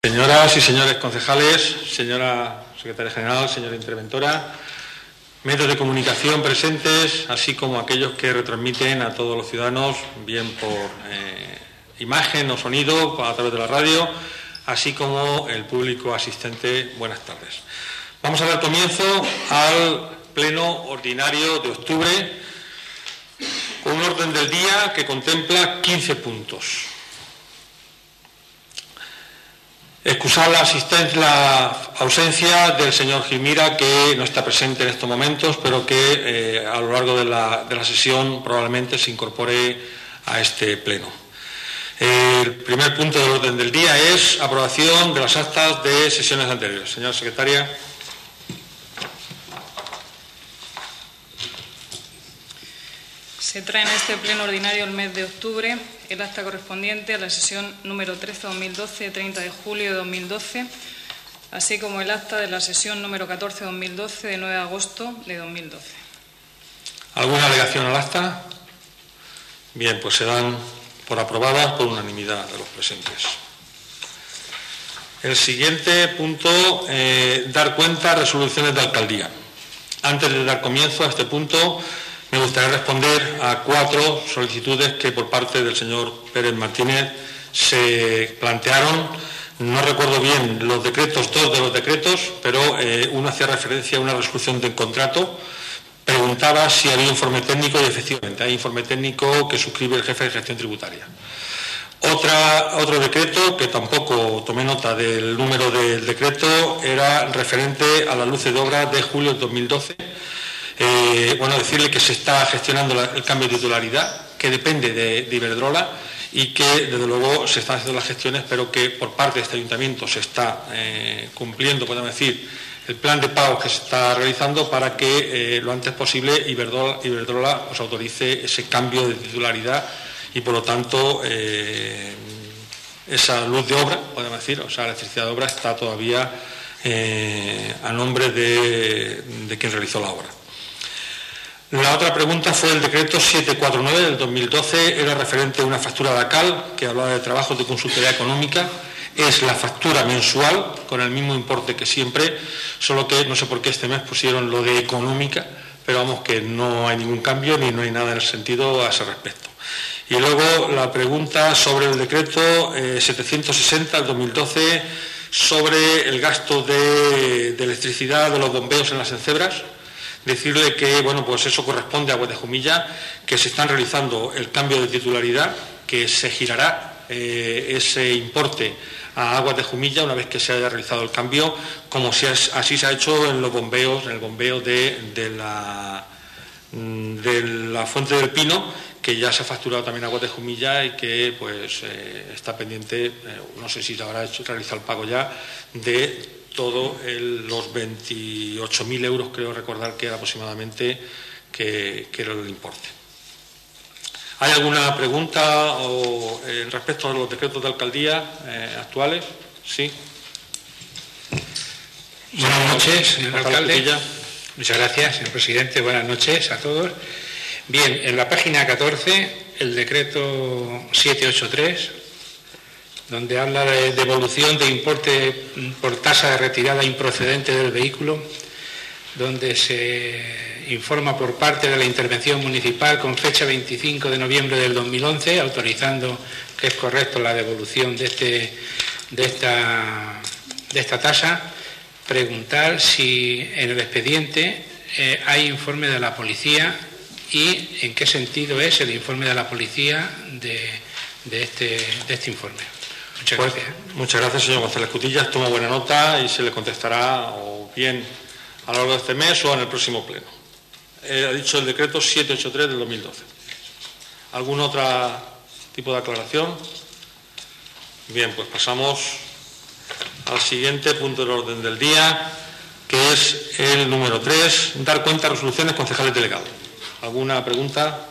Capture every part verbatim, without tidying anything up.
Señoras y señores concejales, señora secretaria general, señora interventora, medios de comunicación presentes, así como aquellos que retransmiten a todos los ciudadanos, bien por eh, imagen o sonido, a través de la radio, así como el público asistente, buenas tardes. Vamos a dar comienzo al pleno ordinario de octubre, con un orden del día que contempla quince puntos. Excusar la, asistencia, la ausencia del señor Gimira, que no está presente en estos momentos, pero que eh, a lo largo de la, de la sesión probablemente se incorpore a este pleno. El primer punto del orden del día es aprobación de las actas de sesiones anteriores. Señora secretaria. Se trae en este pleno ordinario el mes de octubre el acta correspondiente a la sesión número trece barra dos mil doce de treinta de julio de dos mil doce, así como el acta de la sesión número catorce barra dos mil doce de nueve de agosto de dos mil doce. ¿Alguna alegación al acta? Bien, pues se dan por aprobadas por unanimidad de los presentes. El siguiente punto, eh, dar cuenta de resoluciones de alcaldía. Antes de dar comienzo a este punto, me gustaría responder a cuatro solicitudes que por parte del señor Pérez Martínez se plantearon. No recuerdo bien los decretos, dos de los decretos, pero eh, uno hacía referencia a una resolución del contrato. Preguntaba si había informe técnico y efectivamente hay informe técnico que suscribe el jefe de gestión tributaria. Otra, otro decreto, que tampoco tomé nota del número del decreto, era referente a las luces de obra de julio de dos mil doce. Eh, bueno, decirle que se está gestionando la, el cambio de titularidad, que depende de, de Iberdrola y que, desde luego, se están haciendo las gestiones, pero que por parte de este ayuntamiento se está eh, cumpliendo, podemos decir, el plan de pagos que se está realizando para que eh, lo antes posible Iberdrola, Iberdrola os autorice ese cambio de titularidad y, por lo tanto, eh, esa luz de obra, podemos decir, o sea, la electricidad de obra está todavía eh, a nombre de, de quien realizó la obra. La otra pregunta fue el decreto setecientos cuarenta y nueve del dos mil doce, era referente a una factura de ACAL que hablaba de trabajos de consultoría económica. Es la factura mensual con el mismo importe que siempre, solo que no sé por qué este mes pusieron lo de económica, pero vamos que no hay ningún cambio ni no hay nada en el sentido a ese respecto. Y luego la pregunta sobre el decreto eh, setecientos sesenta del dos mil doce sobre el gasto de, de electricidad de los bombeos en las encebras. Decirle que, bueno, pues eso corresponde a Aguas de Jumilla, que se están realizando el cambio de titularidad, que se girará eh, ese importe a Aguas de Jumilla una vez que se haya realizado el cambio, como si es, así se ha hecho en los bombeos, en el bombeo de, de, la, de la Fuente del Pino, que ya se ha facturado también a Aguas de Jumilla y que pues eh, está pendiente, eh, no sé si se habrá hecho, realizado el pago ya de todos los veintiocho mil euros, creo recordar que era aproximadamente que, que era el importe. ¿Hay alguna pregunta o, eh, respecto a los decretos de alcaldía eh, actuales? Sí. Buenas noches, señor alcalde. Muchas gracias, señor presidente. Buenas noches a todos. Bien, en la página catorce, el decreto setecientos ochenta y tres, donde habla de devolución de importe por tasa de retirada improcedente del vehículo, donde se informa por parte de la intervención municipal con fecha veinticinco de noviembre del dos mil once, autorizando que es correcto la devolución de, este, de, esta, de esta tasa, preguntar si en el expediente eh, hay informe de la policía y en qué sentido es el informe de la policía de, de, este, de este informe. Muchas pues, gracias. Muchas gracias, señor González Cutillas. Toma buena nota y se le contestará o bien a lo largo de este mes o en el próximo pleno. Eh, ha dicho el decreto setecientos ochenta y tres del dos mil doce. ¿Algún otro tipo de aclaración? Bien, pues pasamos al siguiente punto del orden del día, que es el número tres, dar cuenta de resoluciones concejales delegados. ¿Alguna pregunta?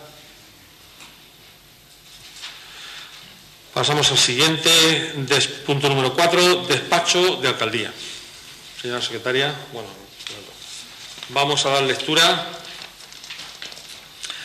Pasamos al siguiente, des, punto número cuatro, despacho de alcaldía. Señora secretaria, bueno, vamos a dar lectura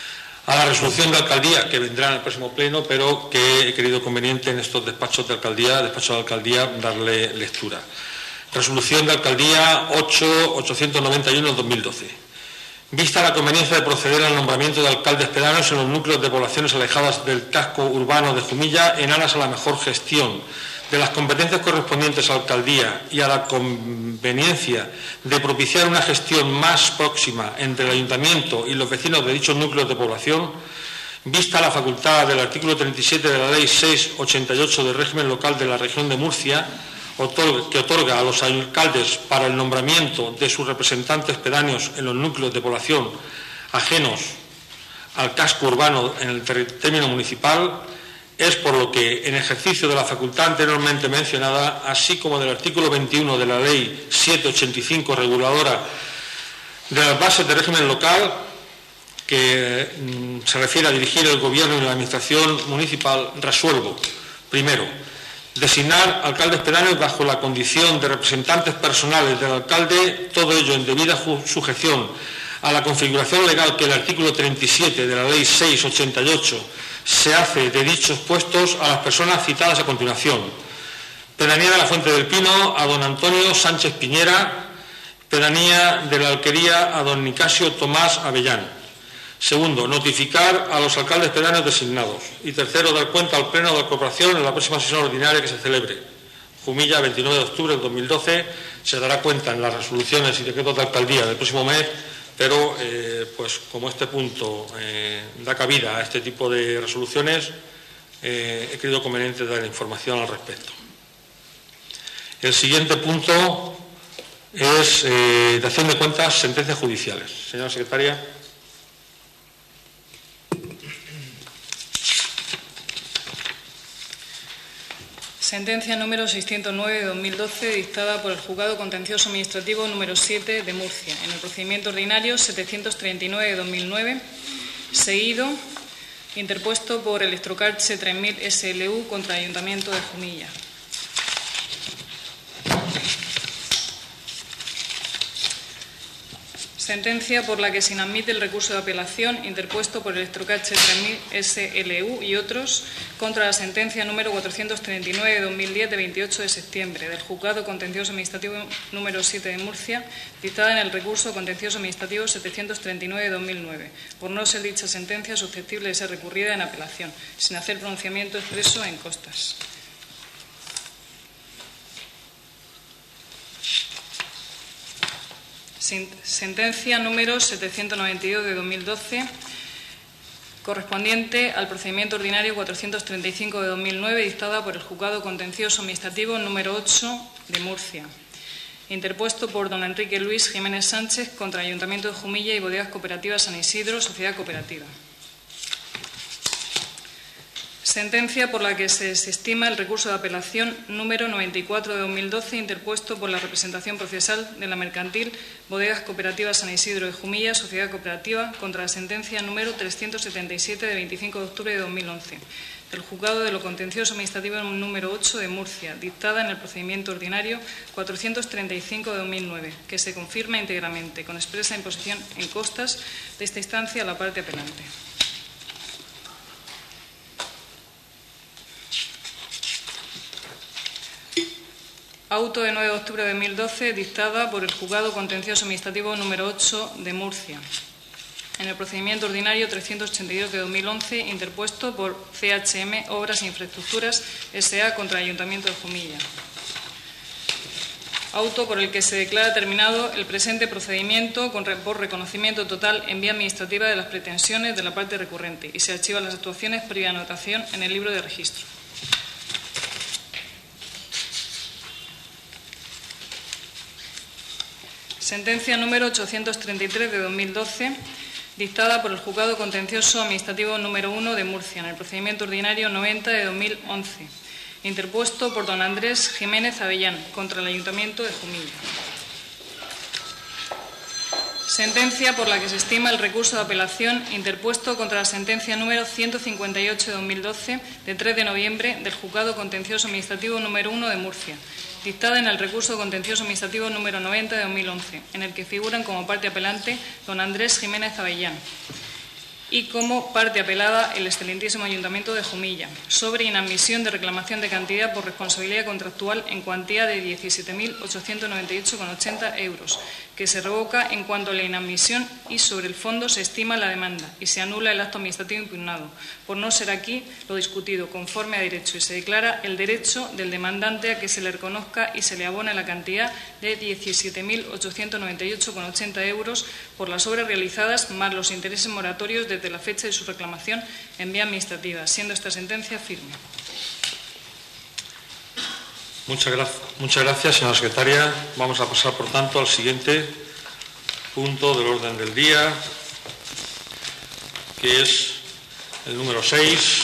a la resolución de alcaldía que vendrá en el próximo pleno, pero que he querido conveniente en estos despachos de alcaldía, despachos de alcaldía, darle lectura. Resolución de alcaldía ocho mil ochocientos noventa y uno de dos mil doce. Vista la conveniencia de proceder al nombramiento de alcaldes pedáneos en los núcleos de poblaciones alejadas del casco urbano de Jumilla en aras a la mejor gestión de las competencias correspondientes a la alcaldía y a la conveniencia de propiciar una gestión más próxima entre el ayuntamiento y los vecinos de dichos núcleos de población, vista la facultad del artículo treinta y siete de la Ley seiscientos ochenta y ocho del régimen local de la región de Murcia, que otorga a los alcaldes para el nombramiento de sus representantes pedáneos en los núcleos de población ajenos al casco urbano en el término municipal, es por lo que, en ejercicio de la facultad anteriormente mencionada, así como del artículo veintiuno de la Ley setecientos ochenta y cinco reguladora de las bases de régimen local, que mm, se refiere a dirigir el Gobierno y la Administración municipal, resuelvo, primero, designar alcaldes pedáneos bajo la condición de representantes personales del alcalde, todo ello en debida sujeción a la configuración legal que el artículo treinta y siete de la Ley seiscientos ochenta y ocho se hace de dichos puestos a las personas citadas a continuación. Pedanía de la Fuente del Pino a don Antonio Sánchez Piñera, pedanía de la Alquería a don Nicasio Tomás Avellán. Segundo, notificar a los alcaldes pedáneos designados. Y tercero, dar cuenta al Pleno de la Corporación en la próxima sesión ordinaria que se celebre. Jumilla, veintinueve de octubre del dos mil doce, se dará cuenta en las resoluciones y decretos de alcaldía del próximo mes, pero eh, pues como este punto eh, da cabida a este tipo de resoluciones, eh, he creído conveniente dar información al respecto. El siguiente punto es eh, dación de cuentas, sentencias judiciales. Señora secretaria. Sentencia número seiscientos nueve de dos mil doce, dictada por el Juzgado Contencioso Administrativo número siete de Murcia, en el procedimiento ordinario setecientos treinta y nueve de dos mil nueve, seguido, interpuesto por Electrocarche tres mil S L U contra el Ayuntamiento de Jumilla. Sentencia por la que se inadmite el recurso de apelación interpuesto por Electrocarche tres mil S L U y otros contra la sentencia número cuatrocientos treinta y nueve de dos mil diez de veintiocho de septiembre del Juzgado Contencioso Administrativo número siete de Murcia, dictada en el recurso Contencioso Administrativo setecientos treinta y nueve de dos mil nueve, por no ser dicha sentencia susceptible de ser recurrida en apelación, sin hacer pronunciamiento expreso en costas. Sentencia número setecientos noventa y dos de dos mil doce, correspondiente al procedimiento ordinario cuatrocientos treinta y cinco de dos mil nueve, dictada por el Juzgado Contencioso Administrativo número ocho de Murcia, interpuesto por don Enrique Luis Jiménez Sánchez contra el Ayuntamiento de Jumilla y Bodegas Cooperativas San Isidro, Sociedad Cooperativa. Sentencia por la que se desestima el recurso de apelación número noventa y cuatro de dos mil doce, interpuesto por la representación procesal de la mercantil Bodegas Cooperativas San Isidro de Jumilla, Sociedad Cooperativa, contra la sentencia número trescientos setenta y siete de veinticinco de octubre de dos mil once del Juzgado de lo Contencioso Administrativo número ocho de Murcia, dictada en el procedimiento ordinario cuatrocientos treinta y cinco de dos mil nueve, que se confirma íntegramente con expresa imposición en costas de esta instancia a la parte apelante. Auto de nueve de octubre de dos mil doce, dictada por el Juzgado Contencioso Administrativo número ocho de Murcia, en el procedimiento ordinario trescientos ochenta y dos de dos mil once, interpuesto por C H M Obras e Infraestructuras S A contra el Ayuntamiento de Jumilla. Auto por el que se declara terminado el presente procedimiento con, por reconocimiento total en vía administrativa de las pretensiones de la parte recurrente y se archivan las actuaciones previa anotación en el libro de registro. Sentencia número ochocientos treinta y tres de dos mil doce, dictada por el Juzgado Contencioso Administrativo número uno de Murcia, en el procedimiento ordinario noventa de dos mil once, interpuesto por don Andrés Jiménez Avellán contra el Ayuntamiento de Jumilla. Sentencia por la que se estima el recurso de apelación interpuesto contra la sentencia número ciento cincuenta y ocho de dos mil doce de tres de noviembre del Juzgado Contencioso Administrativo número uno de Murcia, dictada en el recurso contencioso administrativo número noventa de dos mil once, en el que figuran como parte apelante don Andrés Jiménez Avellán y como parte apelada el excelentísimo Ayuntamiento de Jumilla, sobre inadmisión de reclamación de cantidad por responsabilidad contractual en cuantía de diecisiete mil ochocientos noventa y ocho coma ochenta euros, que se revoca en cuanto a la inadmisión y sobre el fondo se estima la demanda y se anula el acto administrativo impugnado, por no ser aquí lo discutido conforme a derecho, y se declara el derecho del demandante a que se le reconozca y se le abone la cantidad de diecisiete mil ochocientos noventa y ocho coma ochenta euros por las obras realizadas más los intereses moratorios desde la fecha de su reclamación en vía administrativa, siendo esta sentencia firme. Muchas gracias, muchas gracias, señora secretaria. Vamos a pasar, por tanto, al siguiente punto del orden del día, que es el número seis.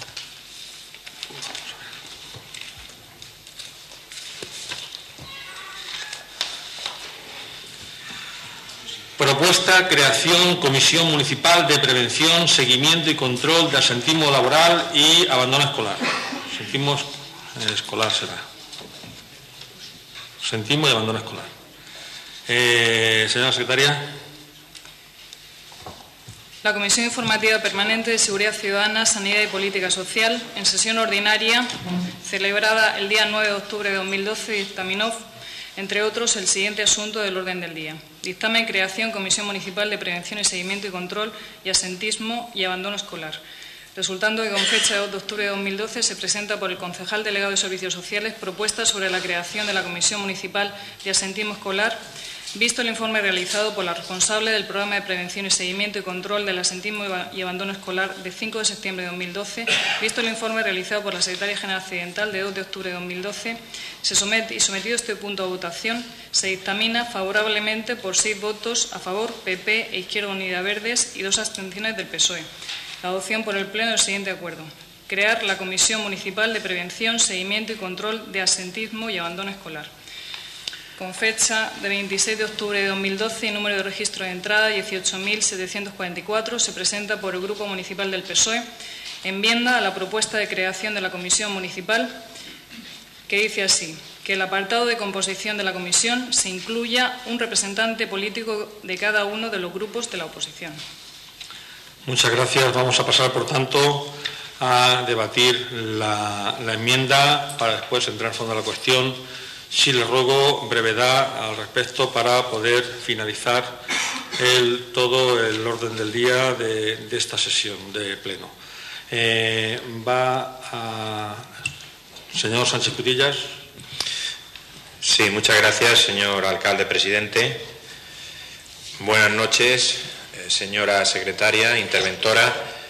Propuesta, creación, Comisión Municipal de Prevención, Seguimiento y Control de Absentismo Laboral y Abandono Escolar. Absentismo escolar será. Absentismo y abandono escolar. Eh, señora secretaria. La Comisión Informativa Permanente de Seguridad Ciudadana, Sanidad y Política Social, en sesión ordinaria celebrada el día nueve de octubre de dos mil doce, dictaminó, entre otros, el siguiente asunto del orden del día. Dictamen creación Comisión Municipal de Prevención y Seguimiento y Control y Absentismo y Abandono Escolar. Resultando que con fecha de dos de octubre de dos mil doce se presenta por el concejal delegado de Servicios Sociales propuesta sobre la creación de la Comisión Municipal de Absentismo Escolar, visto el informe realizado por la responsable del Programa de Prevención y Seguimiento y Control del Absentismo y Abandono Escolar de cinco de septiembre de dos mil doce, visto el informe realizado por la Secretaria General Accidental de dos de octubre de dos mil doce, se somete y sometido este punto a votación, se dictamina favorablemente por seis votos a favor, P P e Izquierda Unida Verdes y dos abstenciones del P S O E. La adopción por el Pleno del siguiente acuerdo. Crear la Comisión Municipal de Prevención, Seguimiento y Control de Absentismo y Abandono Escolar. Con fecha de veintiséis de octubre de dos mil doce y número de registro de entrada dieciocho mil setecientos cuarenta y cuatro, se presenta por el Grupo Municipal del P S O E enmienda a la propuesta de creación de la Comisión Municipal, que dice así: que el apartado de composición de la comisión se incluya un representante político de cada uno de los grupos de la oposición. Muchas gracias. Vamos a pasar, por tanto, a debatir la, la enmienda para después entrar en fondo a la cuestión. Sí le ruego brevedad al respecto para poder finalizar el, todo el orden del día de, de esta sesión de pleno. Eh, va a... Señor Sánchez Cutillas. Sí, muchas gracias, señor alcalde presidente. Buenas noches, eh, señora secretaria, interventora,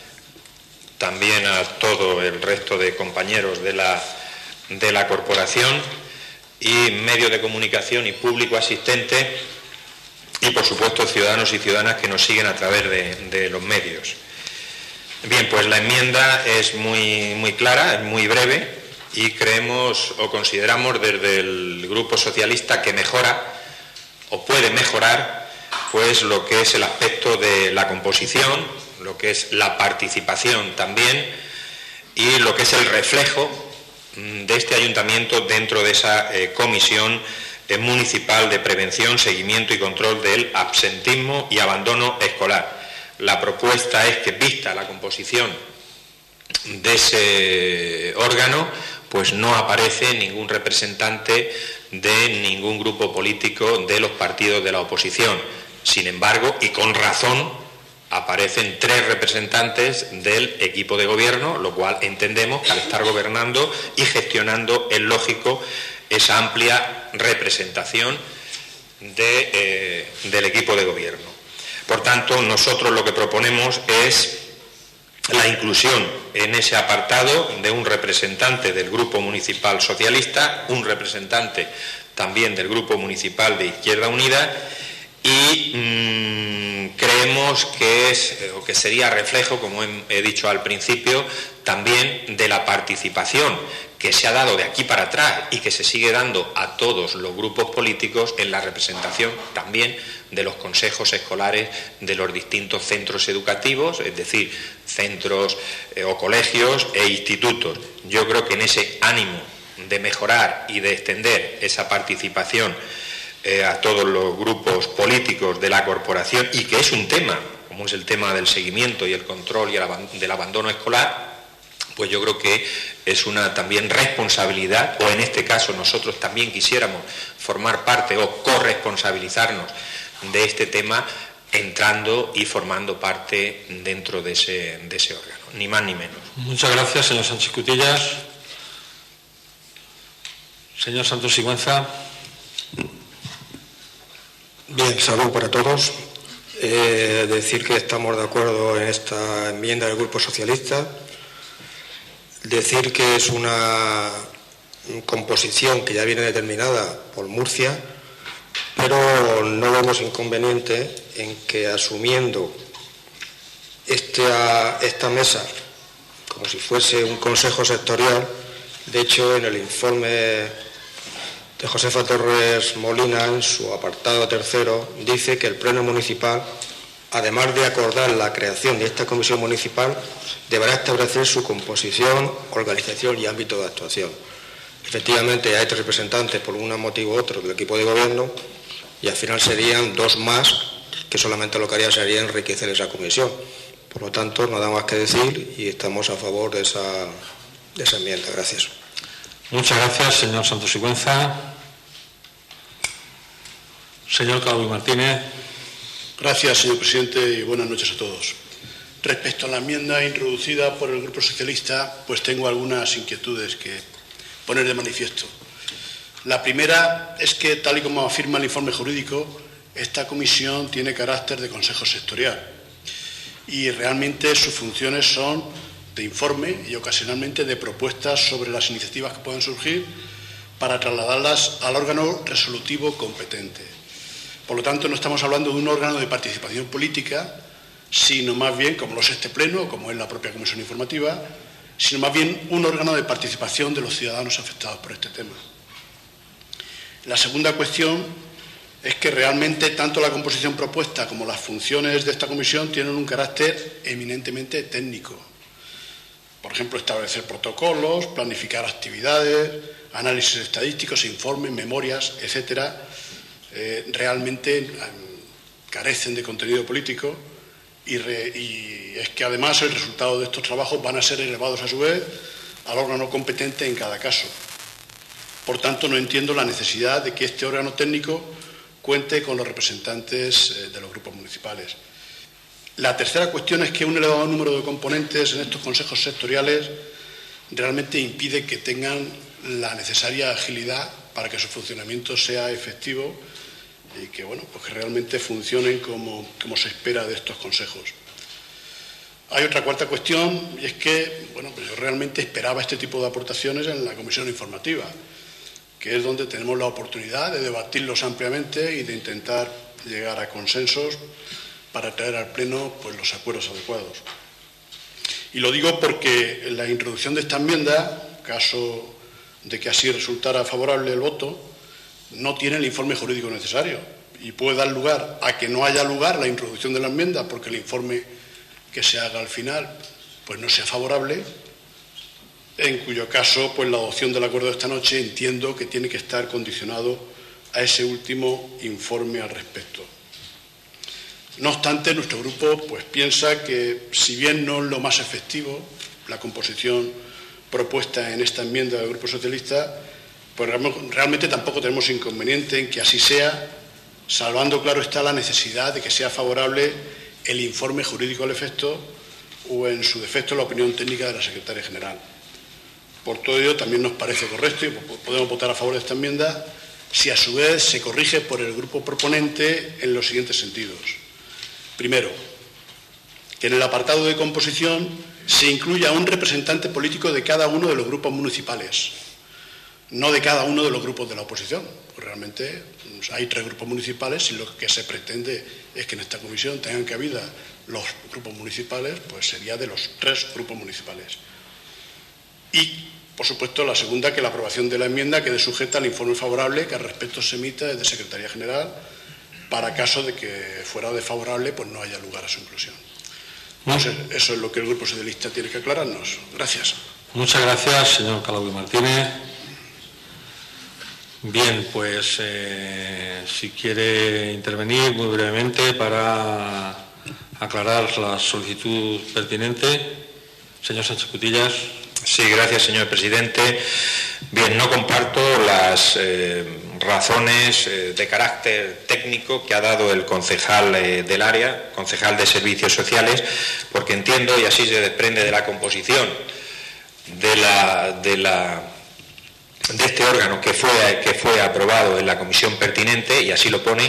también a todo el resto de compañeros de la, de la corporación y medios de comunicación y público asistente y, por supuesto, ciudadanos y ciudadanas que nos siguen a través de, de los medios. Bien, pues la enmienda es muy, muy clara, es muy breve y creemos o consideramos desde el Grupo Socialista que mejora o puede mejorar pues lo que es el aspecto de la composición, lo que es la participación también y lo que es el reflejo de este ayuntamiento dentro de esa eh, comisión eh, municipal de prevención, seguimiento y control del absentismo y abandono escolar. La propuesta es que, vista la composición de ese órgano, pues no aparece ningún representante de ningún grupo político de los partidos de la oposición. Sin embargo, y con razón, aparecen tres representantes del equipo de gobierno, lo cual entendemos que al estar gobernando y gestionando es lógico esa amplia representación de, eh, del equipo de gobierno. Por tanto, nosotros lo que proponemos es la inclusión en ese apartado de un representante del Grupo Municipal Socialista, un representante también del Grupo Municipal de Izquierda Unida y mmm, creemos que es o que sería reflejo, como he, he dicho al principio, también de la participación que se ha dado de aquí para atrás y que se sigue dando a todos los grupos políticos en la representación también de los consejos escolares de los distintos centros educativos, es decir, centros eh, o colegios e institutos. Yo creo que en ese ánimo de mejorar y de extender esa participación eh, a todos los grupos políticos de la corporación, y que es un tema, como es el tema del seguimiento y el control y el aban- del abandono escolar, pues yo creo que es una también responsabilidad, o en este caso nosotros también quisiéramos formar parte o corresponsabilizarnos de este tema, entrando y formando parte dentro de ese, de ese órgano, ni más ni menos. Muchas gracias, señor Sánchez Cutillas. Señor Santos Sigüenza. Bien, salud para todos. Eh, decir que estamos de acuerdo en esta enmienda del Grupo Socialista. Decir que es una composición que ya viene determinada por Murcia, pero no vemos inconveniente en que, asumiendo esta, esta mesa como si fuese un consejo sectorial, de hecho en el informe de Josefa Torres Molina, en su apartado tercero, dice que el Pleno Municipal, además de acordar la creación de esta comisión municipal, deberá establecer su composición, organización y ámbito de actuación. Efectivamente, hay tres representantes por un motivo u otro del equipo de gobierno y al final serían dos más, que solamente lo que haría sería enriquecer esa comisión. Por lo tanto, nada más que decir y estamos a favor de esa, de esa enmienda. Gracias. Muchas gracias, señor Santos Sigüenza. Señor Calvo Martínez. Gracias, señor presidente, y buenas noches a todos. Respecto a la enmienda introducida por el Grupo Socialista, pues tengo algunas inquietudes que poner de manifiesto. La primera es que, tal y como afirma el informe jurídico, esta comisión tiene carácter de consejo sectorial y realmente sus funciones son de informe y ocasionalmente de propuestas sobre las iniciativas que puedan surgir para trasladarlas al órgano resolutivo competente. Por lo tanto, no estamos hablando de un órgano de participación política, sino más bien, como lo es este pleno, como es la propia comisión informativa, sino más bien un órgano de participación de los ciudadanos afectados por este tema. La segunda cuestión es que realmente tanto la composición propuesta como las funciones de esta comisión tienen un carácter eminentemente técnico. Por ejemplo, establecer protocolos, planificar actividades, análisis estadísticos, informes, memorias, etcétera, eh, realmente eh, carecen de contenido político y, re, y es que además el resultado de estos trabajos van a ser elevados a su vez al órgano competente en cada caso. Por tanto, no entiendo la necesidad de que este órgano técnico cuente con los representantes eh, de los grupos municipales. La tercera cuestión es que un elevado número de componentes en estos consejos sectoriales realmente impide que tengan la necesaria agilidad para que su funcionamiento sea efectivo y que, bueno, pues que realmente funcionen como, como se espera de estos consejos. Hay otra cuarta cuestión y es que, bueno, pues yo realmente esperaba este tipo de aportaciones en la comisión informativa, que es donde tenemos la oportunidad de debatirlos ampliamente y de intentar llegar a consensos para traer al Pleno pues, los acuerdos adecuados. Y lo digo porque la introducción de esta enmienda, caso de que así resultara favorable el voto, no tiene el informe jurídico necesario y puede dar lugar a que no haya lugar la introducción de la enmienda porque el informe que se haga al final pues no sea favorable, en cuyo caso pues la adopción del acuerdo de esta noche entiendo que tiene que estar condicionado a ese último informe al respecto. No obstante, nuestro grupo pues piensa que, si bien no es lo más efectivo, la composición propuesta en esta enmienda del Grupo Socialista, pues realmente tampoco tenemos inconveniente en que así sea, salvando, claro está, la necesidad de que sea favorable el informe jurídico al efecto o, en su defecto, la opinión técnica de la Secretaria General. Por todo ello, también nos parece correcto y podemos votar a favor de esta enmienda si a su vez se corrige por el grupo proponente en los siguientes sentidos. Primero, que en el apartado de composición se incluya un representante político de cada uno de los grupos municipales, no de cada uno de los grupos de la oposición. Pues realmente hay tres grupos municipales y lo que se pretende es que en esta comisión tengan cabida los grupos municipales, pues sería de los tres grupos municipales. Y, por supuesto, la segunda, que la aprobación de la enmienda quede sujeta al informe favorable que al respecto se emita desde Secretaría General, para caso de que fuera desfavorable, pues no haya lugar a su inclusión. Entonces, eso es lo que el Grupo Socialista tiene que aclararnos. Gracias. Muchas gracias, señor Calvo Martínez. Bien, pues eh, si quiere intervenir muy brevemente para aclarar la solicitud pertinente. Señor Sánchez Cutillas. Sí, gracias, señor presidente. Bien, no comparto las eh, razones eh, de carácter técnico que ha dado el concejal eh, del área, concejal de Servicios Sociales, porque entiendo, y así se desprende de la composición de, la, de, la, de este órgano que fue, que fue aprobado en la comisión pertinente, y así lo pone,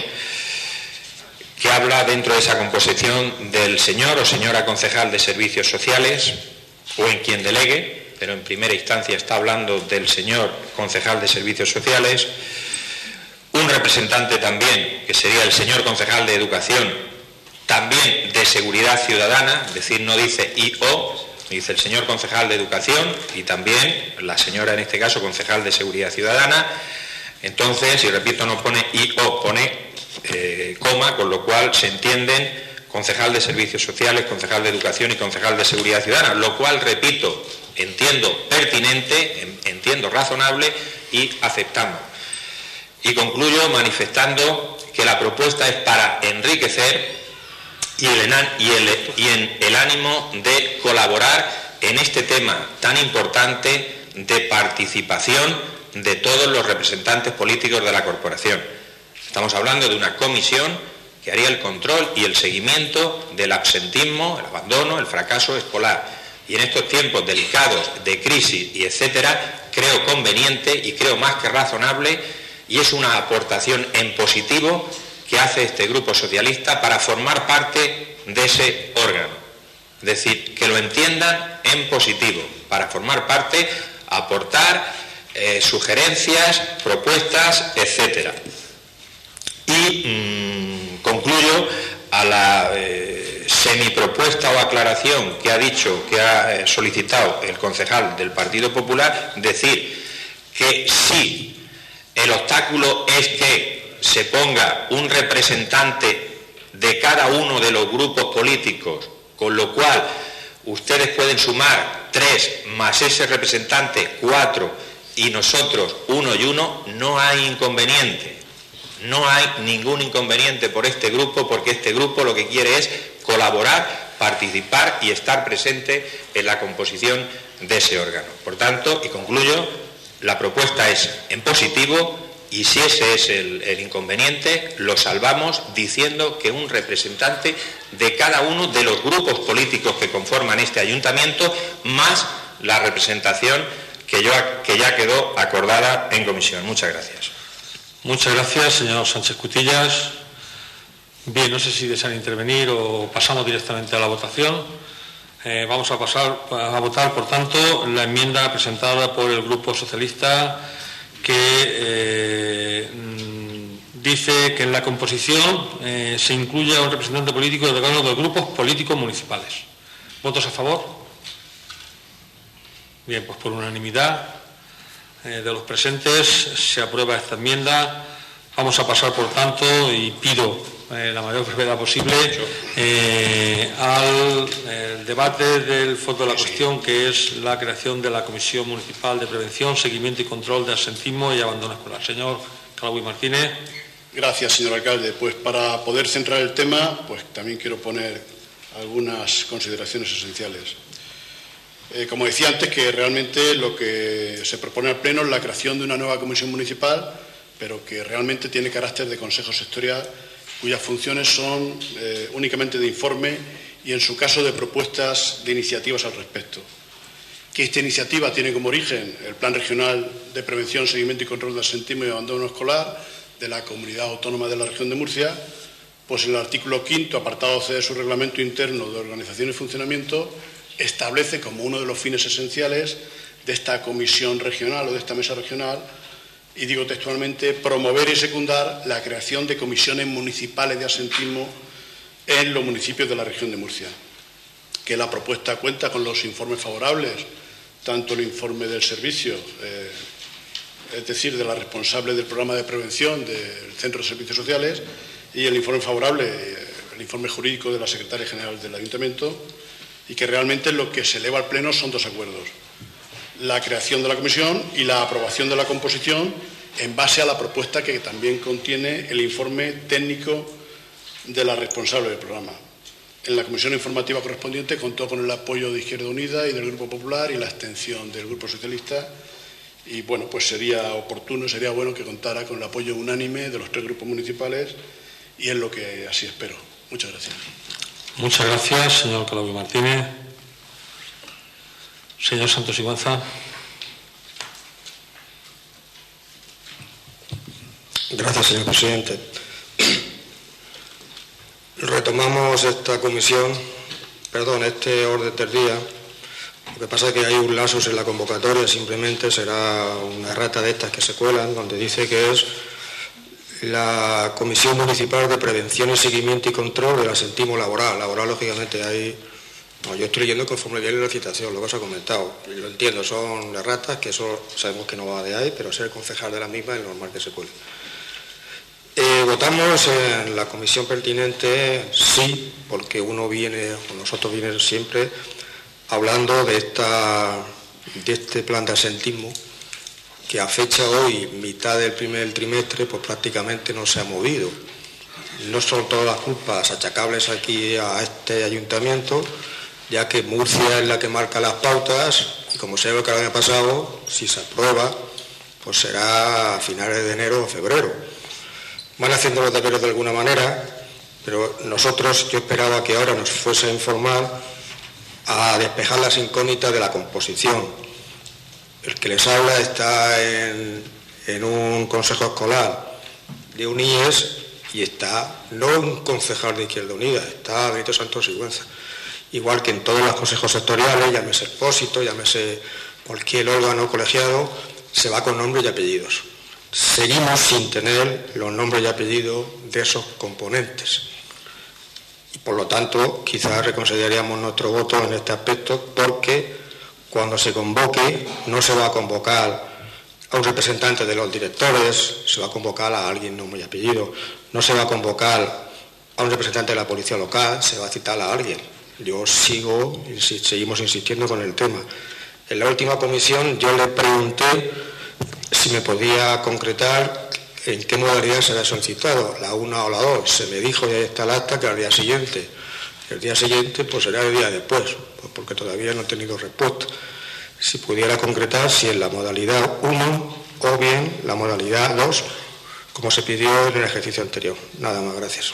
que habla dentro de esa composición del señor o señora concejal de Servicios Sociales, o en quien delegue, pero en primera instancia está hablando del señor concejal de Servicios Sociales, un representante también, que sería el señor concejal de Educación, también de Seguridad Ciudadana, es decir, no dice I O, dice el señor concejal de Educación y también la señora, en este caso, concejal de Seguridad Ciudadana. Entonces, y repito, no pone I O, pone eh, coma, con lo cual se entienden concejal de Servicios Sociales, concejal de Educación y concejal de Seguridad Ciudadana, lo cual, repito, entiendo pertinente, entiendo razonable y aceptamos. Y concluyo manifestando que la propuesta es para enriquecer y, el, y, el, y en el ánimo de colaborar en este tema tan importante de participación de todos los representantes políticos de la corporación. Estamos hablando de una comisión que haría el control y el seguimiento del absentismo, el abandono, el fracaso escolar. Y en estos tiempos delicados de crisis y etcétera, creo conveniente y creo más que razonable, y es una aportación en positivo que hace este Grupo Socialista para formar parte de ese órgano. Es decir, que lo entiendan en positivo, para formar parte, aportar eh, sugerencias, propuestas, etcétera. Y mmm, concluyo a la eh, semipropuesta o aclaración que ha dicho, que ha eh, solicitado el concejal del Partido Popular, decir que si el obstáculo es que se ponga un representante de cada uno de los grupos políticos, con lo cual ustedes pueden sumar tres más ese representante, cuatro, y nosotros uno y uno, no hay inconveniente. No hay ningún inconveniente por este grupo, porque este grupo lo que quiere es colaborar, participar y estar presente en la composición de ese órgano. Por tanto, y concluyo, la propuesta es en positivo, y si ese es el, el inconveniente, lo salvamos diciendo que un representante de cada uno de los grupos políticos que conforman este ayuntamiento, más la representación que, yo, que ya quedó acordada en comisión. Muchas gracias. Muchas gracias, señor Sánchez Cutillas. Bien, no sé si desean intervenir o pasamos directamente a la votación. Eh, vamos a pasar a votar, por tanto, la enmienda presentada por el Grupo Socialista que eh, dice que en la composición eh, se incluya un representante político de cada uno de los grupos políticos municipales. ¿Votos a favor? Bien, pues por unanimidad de los presentes se aprueba esta enmienda. Vamos a pasar, por tanto, y pido eh, la mayor brevedad posible eh, al eh, debate del fondo de la cuestión, que es la creación de la Comisión Municipal de Prevención, Seguimiento y Control de Absentismo y Abandono Escolar. Señor Calagüey Martínez. Gracias, señor alcalde. Pues para poder centrar el tema, pues también quiero poner algunas consideraciones esenciales. Eh, como decía antes, que realmente lo que se propone al Pleno es la creación de una nueva comisión municipal, pero que realmente tiene carácter de consejo sectorial, cuyas funciones son eh, únicamente de informe y, en su caso, de propuestas de iniciativas al respecto. Que esta iniciativa tiene como origen el Plan Regional de Prevención, Seguimiento y Control de Absentismo y Abandono Escolar de la Comunidad Autónoma de la Región de Murcia, pues en el artículo quinto, apartado C de su Reglamento Interno de Organización y Funcionamiento, establece como uno de los fines esenciales de esta comisión regional o de esta mesa regional, y digo textualmente, promover y secundar la creación de comisiones municipales de absentismo en los municipios de la región de Murcia. Que la propuesta cuenta con los informes favorables, tanto el informe del servicio, eh, es decir, de la responsable del programa de prevención del Centro de Servicios Sociales, y el informe favorable, el informe jurídico de la Secretaria General del Ayuntamiento, y que realmente lo que se eleva al Pleno son dos acuerdos: la creación de la comisión y la aprobación de la composición en base a la propuesta que también contiene el informe técnico de la responsable del programa. en la comisión informativa correspondiente contó con el apoyo de Izquierda Unida y del Grupo Popular y la abstención del Grupo Socialista. Y bueno, pues sería oportuno, sería bueno que contara con el apoyo unánime de los tres grupos municipales y es lo que así espero. Muchas gracias. Muchas gracias, señor Calabio Martínez. Señor Santos Sigüenza. Gracias, señor presidente. Retomamos esta comisión, perdón, este orden del día. Lo que pasa es que hay un lapsus en la convocatoria, simplemente será una errata de estas que se cuelan, donde dice que es la Comisión Municipal de Prevención y Seguimiento y Control del Asentismo Laboral. Laboral, lógicamente, ahí no, yo estoy leyendo conforme viene la citación, lo que os ha comentado. Yo lo entiendo, son erratas, que eso sabemos que no va de ahí, pero ser concejal de la misma es normal que se cuele. Eh, votamos en la comisión pertinente sí, porque uno viene, o nosotros vienen siempre hablando de, esta, de este plan de asentismo que a fecha hoy, mitad del primer trimestre, pues prácticamente no se ha movido. No son todas las culpas achacables aquí a este ayuntamiento, ya que Murcia es la que marca las pautas y como se ve que el año pasado, si se aprueba, pues será a finales de enero o febrero. Van haciendo los deberes de alguna manera, pero nosotros, yo esperaba que ahora nos fuese a informar a despejar las incógnitas de la composición. El que les habla está en, en un consejo escolar de un I E S y está, no un concejal de Izquierda Unida, está Benito Santos Sigüenza. Igual que en todos los consejos sectoriales, llámese Expósito, llámese cualquier órgano colegiado, se va con nombres y apellidos. Seguimos sin tener los nombres y apellidos de esos componentes. Y por lo tanto, quizás reconsideraríamos nuestro voto en este aspecto, porque cuando se convoque, no se va a convocar a un representante de los directores, se va a convocar a alguien nombre y apellido. No se va a convocar a un representante de la policía local, se va a citar a alguien. Yo sigo, seguimos insistiendo con el tema. En la última comisión yo le pregunté si me podía concretar en qué modalidad se había solicitado, la una o la dos. Se me dijo, y ahí está el acta, que al día siguiente. El día siguiente pues será el día después, pues porque todavía no he tenido respuesta. Si pudiera concretar si en la modalidad uno o bien la modalidad dos, como se pidió en el ejercicio anterior. Nada más, gracias.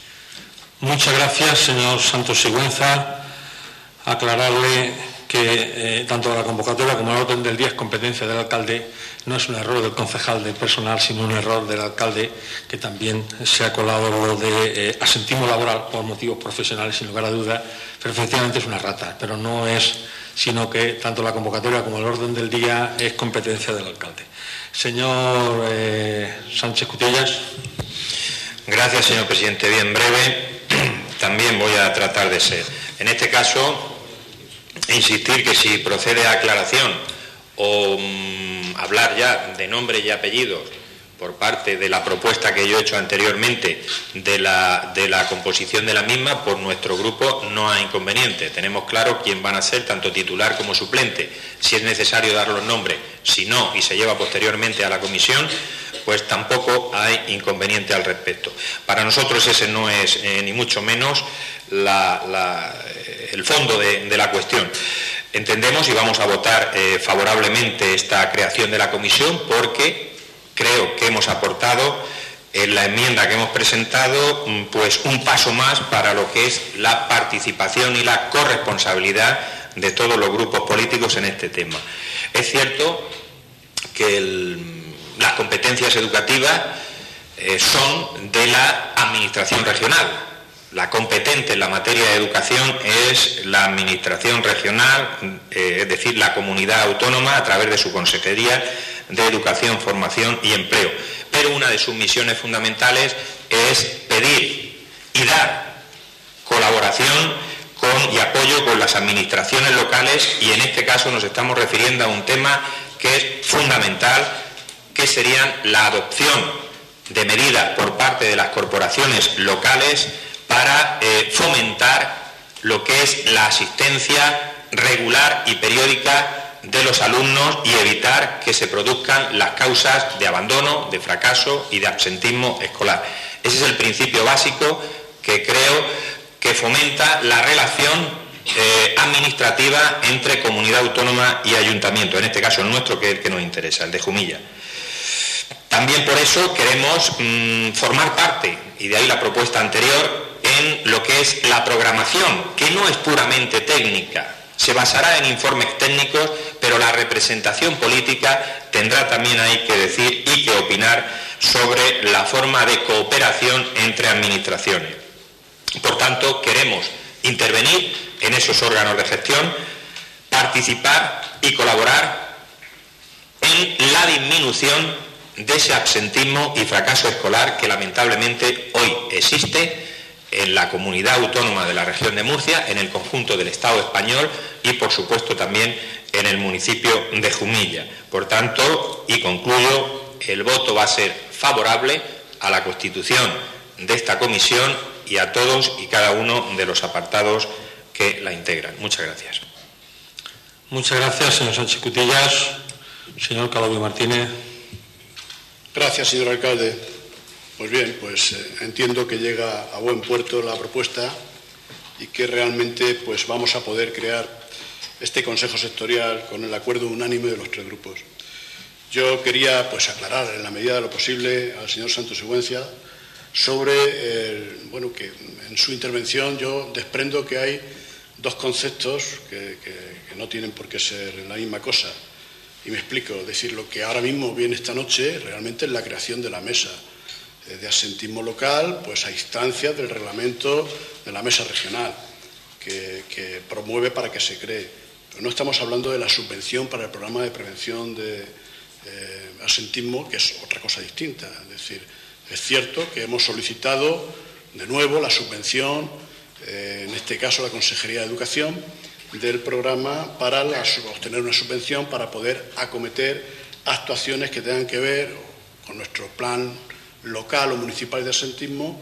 Muchas gracias, señor Santos Sigüenza. Aclararle que eh, tanto la convocatoria como el orden del día es competencia del alcalde. No es un error del concejal de personal, sino un error del alcalde, que también se ha colado lo de eh, asentismo laboral por motivos profesionales, sin lugar a dudas, pero efectivamente es una rata, pero no es, sino que tanto la convocatoria como el orden del día es competencia del alcalde. Señor eh, Sánchez Cutillas. Gracias, señor presidente. Bien breve, también voy a tratar de ser. En este caso, insistir que si procede a aclaración o mmm, hablar ya de nombres y apellidos por parte de la propuesta que yo he hecho anteriormente de la, de la composición de la misma, por nuestro grupo no hay inconveniente. Tenemos claro quién van a ser tanto titular como suplente. Si es necesario dar los nombres, si no, y se lleva posteriormente a la comisión, pues tampoco hay inconveniente al respecto. Para nosotros ese no es eh, ni mucho menos la, la, el fondo de, de la cuestión. Entendemos y vamos a votar eh, favorablemente esta creación de la comisión porque creo que hemos aportado en la enmienda que hemos presentado pues un paso más para lo que es la participación y la corresponsabilidad de todos los grupos políticos en este tema. Es cierto que el, las competencias educativas eh, son de la administración regional. La competente en la materia de educación es la administración regional, eh, es decir, la comunidad autónoma a través de su Consejería de Educación, Formación y Empleo. Pero una de sus misiones fundamentales es pedir y dar colaboración con, y apoyo con las administraciones locales, y en este caso nos estamos refiriendo a un tema que es fundamental, que serían la adopción de medidas por parte de las corporaciones locales para eh, fomentar lo que es la asistencia regular y periódica de los alumnos y evitar que se produzcan las causas de abandono, de fracaso y de absentismo escolar. Ese es el principio básico que creo que fomenta la relación eh, administrativa entre comunidad autónoma y ayuntamiento, en este caso el nuestro, que es el que nos interesa, el de Jumilla. También por eso queremos mmm, formar parte, y de ahí la propuesta anterior, en lo que es la programación, que no es puramente técnica, se basará en informes técnicos, pero la representación política tendrá también ahí que decir y que opinar sobre la forma de cooperación entre administraciones. Por tanto, queremos intervenir en esos órganos de gestión, participar y colaborar en la disminución de ese absentismo y fracaso escolar que lamentablemente hoy existe en la comunidad autónoma de la región de Murcia, en el conjunto del Estado español y, por supuesto, también en el municipio de Jumilla. Por tanto, y concluyo, el voto va a ser favorable a la constitución de esta comisión y a todos y cada uno de los apartados que la integran. Muchas gracias. Muchas gracias, señor Sánchez Cutillas. Señor Calabuy Martínez. Gracias, señor alcalde. Pues bien, pues eh, entiendo que llega a buen puerto la propuesta y que realmente pues vamos a poder crear este Consejo Sectorial con el acuerdo unánime de los tres grupos. Yo quería pues aclarar en la medida de lo posible al señor Santos Sigüenza sobre, el, bueno, que en su intervención yo desprendo que hay dos conceptos que, que, que no tienen por qué ser la misma cosa. Y me explico, es decir, lo que ahora mismo viene esta noche realmente es la creación de la mesa de asentismo local, pues a instancias del reglamento de la mesa regional, que, que promueve para que se cree. Pero no estamos hablando de la subvención para el programa de prevención de eh, asentismo, que es otra cosa distinta. Es decir, es cierto que hemos solicitado de nuevo la subvención, eh, en este caso la Consejería de Educación, del programa para la, obtener una subvención para poder acometer actuaciones que tengan que ver con nuestro plan local o municipal de asentismo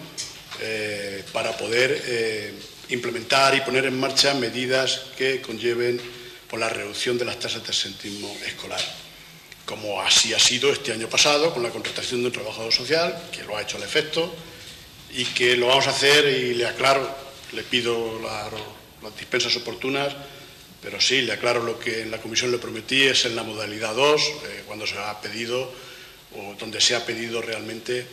eh, para poder eh, implementar y poner en marcha medidas que conlleven por la reducción de las tasas de asentismo escolar, como así ha sido este año pasado con la contratación de un trabajador social que lo ha hecho al efecto y que lo vamos a hacer, y le aclaro, le pido la, las dispensas oportunas, pero sí, le aclaro lo que en la comisión le prometí, es en la modalidad dos, eh, cuando se ha pedido o donde se ha pedido realmente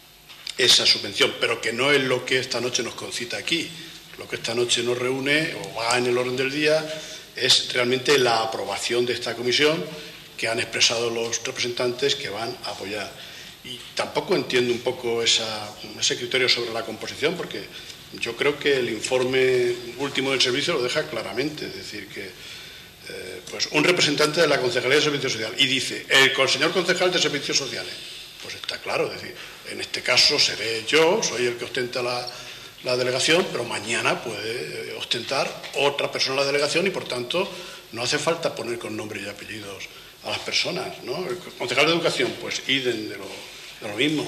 esa subvención, pero que no es lo que esta noche nos concita aquí. Lo que esta noche nos reúne o va en el orden del día es realmente la aprobación de esta comisión que han expresado los representantes que van a apoyar. Y tampoco entiendo un poco esa, ese criterio sobre la composición, porque yo creo que el informe último del servicio lo deja claramente, es decir, que eh, pues un representante de la Concejalía de Servicios Sociales y dice, el señor concejal de Servicios Sociales, pues está claro, es decir, en este caso seré yo, soy el que ostenta la, la delegación, pero mañana puede ostentar otra persona la delegación y, por tanto, no hace falta poner con nombre y apellidos a las personas, ¿no? El concejal de Educación, pues idem de lo, de lo mismo.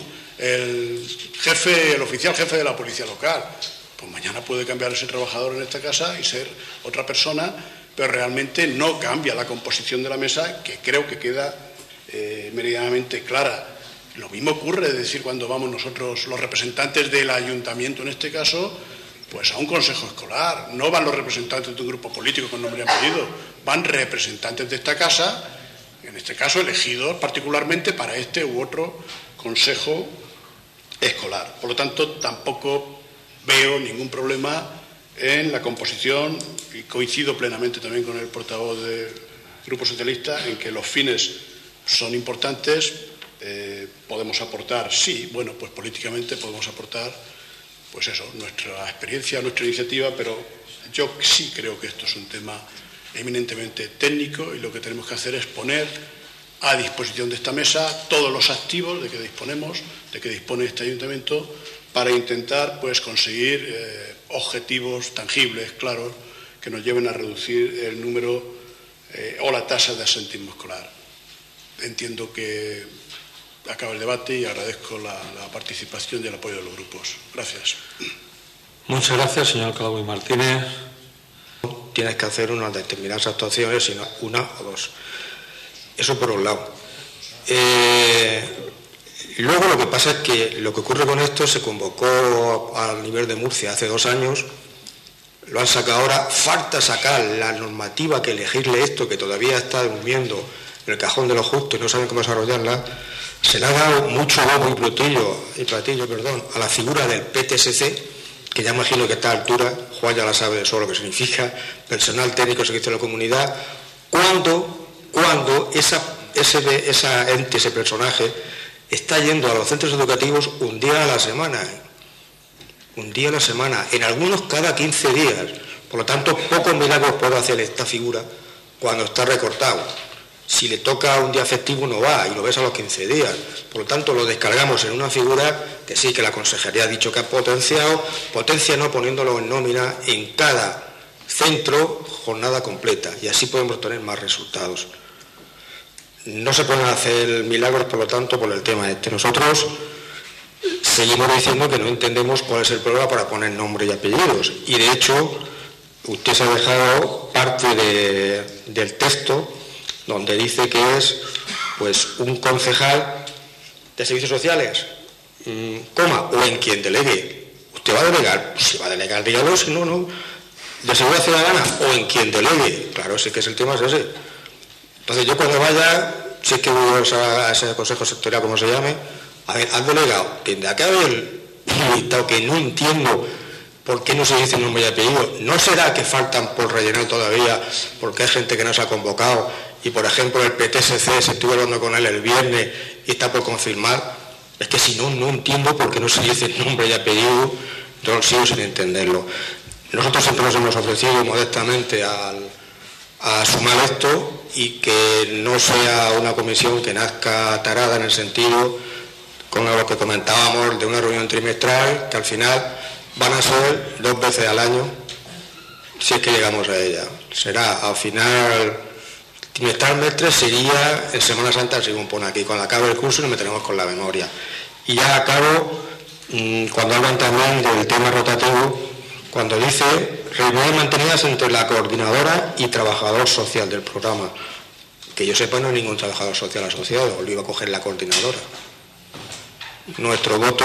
El jefe, el oficial jefe de la policía local, pues mañana puede cambiar ese trabajador en esta casa y ser otra persona, pero realmente no cambia la composición de la mesa, que creo que queda eh, meridianamente clara. Lo mismo ocurre, es decir, cuando vamos nosotros, los representantes del ayuntamiento en este caso, pues a un consejo escolar. No van los representantes de un grupo político con nombre y apellido, van representantes de esta casa, en este caso elegidos particularmente para este u otro consejo escolar. Por lo tanto, tampoco veo ningún problema en la composición, y coincido plenamente también con el portavoz del Grupo Socialista en que los fines son importantes. Eh, podemos aportar, sí, bueno, pues políticamente podemos aportar, pues eso, nuestra experiencia, nuestra iniciativa, pero yo sí creo que esto es un tema eminentemente técnico y lo que tenemos que hacer es poner a disposición de esta mesa todos los activos de que disponemos, de que dispone este ayuntamiento, para intentar pues conseguir eh, objetivos tangibles, claros, que nos lleven a reducir el número eh, o la tasa de asentismo escolar. Entiendo que acaba el debate y agradezco la, la participación y el apoyo de los grupos. Gracias. Muchas gracias, señor Calabuy Martínez. Tienes que hacer unas determinadas actuaciones, sino una o dos. Eso por un lado. Eh, y luego lo que pasa es que lo que ocurre con esto se convocó a nivel de Murcia hace dos años lo han sacado ahora, falta sacar la normativa que elegirle esto, que todavía está durmiendo en el cajón de los justos y no saben cómo desarrollarla. Se le ha dado mucho bombo y platillo, y platillo perdón, a la figura del P T S C, que ya imagino que a esta altura, Juan ya la sabe de eso lo que significa, personal técnico servicio de la comunidad, cuando, cuando esa, ese, esa ente, ese personaje, está yendo a los centros educativos un día a la semana, un día a la semana, en algunos cada quince días. Por lo tanto, pocos milagros puede hacer esta figura cuando está recortado. Si le toca un día festivo no va y lo ves a los quince días. Por lo tanto, lo descargamos en una figura que sí, que la Consejería ha dicho que ha potenciado, potencia no poniéndolo en nómina en cada centro, jornada completa, y así podemos tener más resultados. No se pueden hacer milagros, por lo tanto, por el tema este. Nosotros seguimos diciendo que no entendemos cuál es el problema para poner nombre y apellidos. Y, de hecho, usted se ha dejado parte de, del texto donde dice que es pues un concejal de servicios sociales, mmm, coma, o en quien delegue. ¿Usted va a delegar? Pues si va a delegar, dígalo, si no, no. ¿De seguridad ciudadana? O en quien delegue. Claro, sí que es el tema, es ese. Entonces yo cuando vaya, si es que voy a ese consejo sectorial, como se llame, a ver, al delegado, tendrá que haber el listado, que no entiendo por qué no se dice nombre y apellido. ¿No será que faltan por rellenar todavía, porque hay gente que no se ha convocado, y por ejemplo el P T S C, se estuvo hablando con él el viernes y está por confirmar? Es que si no, no entiendo por qué no se dice nombre y apellido, yo sigo sin entenderlo. Nosotros siempre nos hemos ofrecido modestamente al, a sumar esto y que no sea una comisión que nazca tarada en el sentido, con lo que comentábamos, de una reunión trimestral, que al final van a ser dos veces al año, si es que llegamos a ella. Será al final trimestralmente, sería en Semana Santa, según pone aquí, cuando acabe el curso y nos meteremos con la memoria. Y ya acabo, cuando hablan también del tema rotativo, cuando dice reuniones mantenidas entre la coordinadora y trabajador social del programa. Que yo sepa, no hay ningún trabajador social asociado, lo iba a coger la coordinadora. Nuestro voto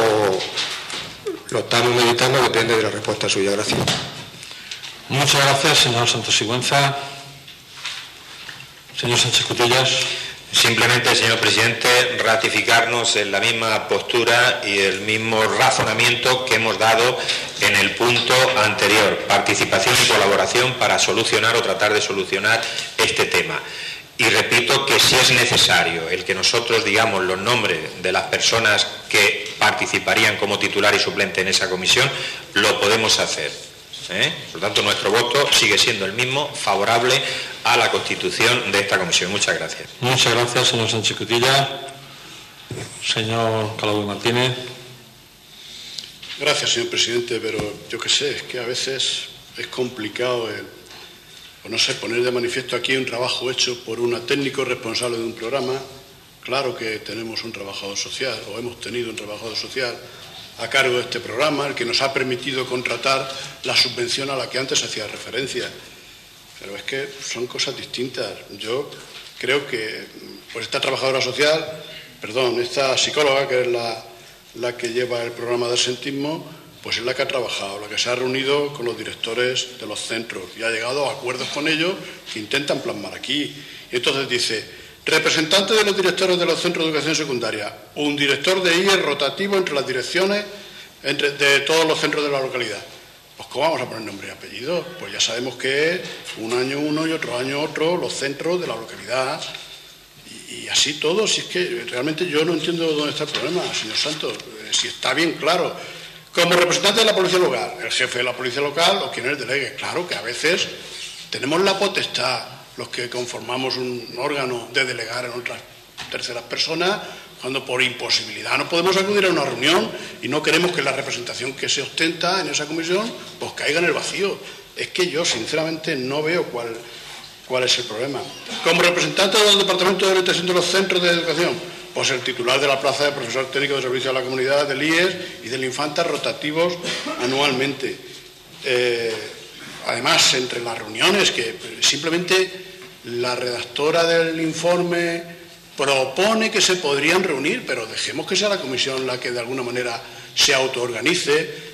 lo estamos meditando, depende de la respuesta suya. Gracias. Muchas gracias, señor Santos Sigüenza. Señor Sánchez Cutillas. Simplemente, señor presidente, ratificarnos en la misma postura y el mismo razonamiento que hemos dado en el punto anterior. Participación y colaboración para solucionar o tratar de solucionar este tema. Y repito que si es necesario el que nosotros digamos los nombres de las personas que participarían como titular y suplente en esa comisión, lo podemos hacer. ¿Eh? Por lo tanto, nuestro voto sigue siendo el mismo, favorable a la constitución de esta comisión. Muchas gracias. Muchas gracias, señor Sánchez Cutillas. Señor Calado Martínez. Gracias, señor presidente, pero yo qué sé, es que a veces es complicado el, o no sé, poner de manifiesto aquí un trabajo hecho por un técnico responsable de un programa. Claro que tenemos un trabajador social, o hemos tenido un trabajador social a cargo de este programa, el que nos ha permitido contratar la subvención a la que antes hacía referencia. Pero es que son cosas distintas. Yo creo que pues esta trabajadora social, perdón, esta psicóloga, que es la, la que lleva el programa de absentismo, pues es la que ha trabajado, la que se ha reunido con los directores de los centros y ha llegado a acuerdos con ellos que intentan plasmar aquí. Y entonces dice: representante de los directores de los centros de educación secundaria, un director de I E rotativo entre las direcciones entre, de todos los centros de la localidad. Pues ¿cómo vamos a poner nombre y apellido? Pues ya sabemos que es un año uno y otro año otro los centros de la localidad. Y, y así todo, si es que realmente yo no entiendo dónde está el problema, señor Santos, eh, si está bien claro. Como representante de la policía local, el jefe de la policía local o quien es delegue, claro que a veces tenemos la potestad, los que conformamos un órgano, de delegar en otras terceras personas, cuando por imposibilidad no podemos acudir a una reunión y no queremos que la representación que se ostenta en esa comisión pues caiga en el vacío. Es que yo sinceramente no veo cuál, cuál es el problema. Como representante del Departamento de Orientación de los Centros de Educación, pues el titular de la plaza de profesor técnico de servicio a la comunidad del I E S y del Infanta rotativos anualmente. Eh, Además, entre las reuniones, que simplemente la redactora del informe propone que se podrían reunir, pero dejemos que sea la comisión la que de alguna manera se autoorganice,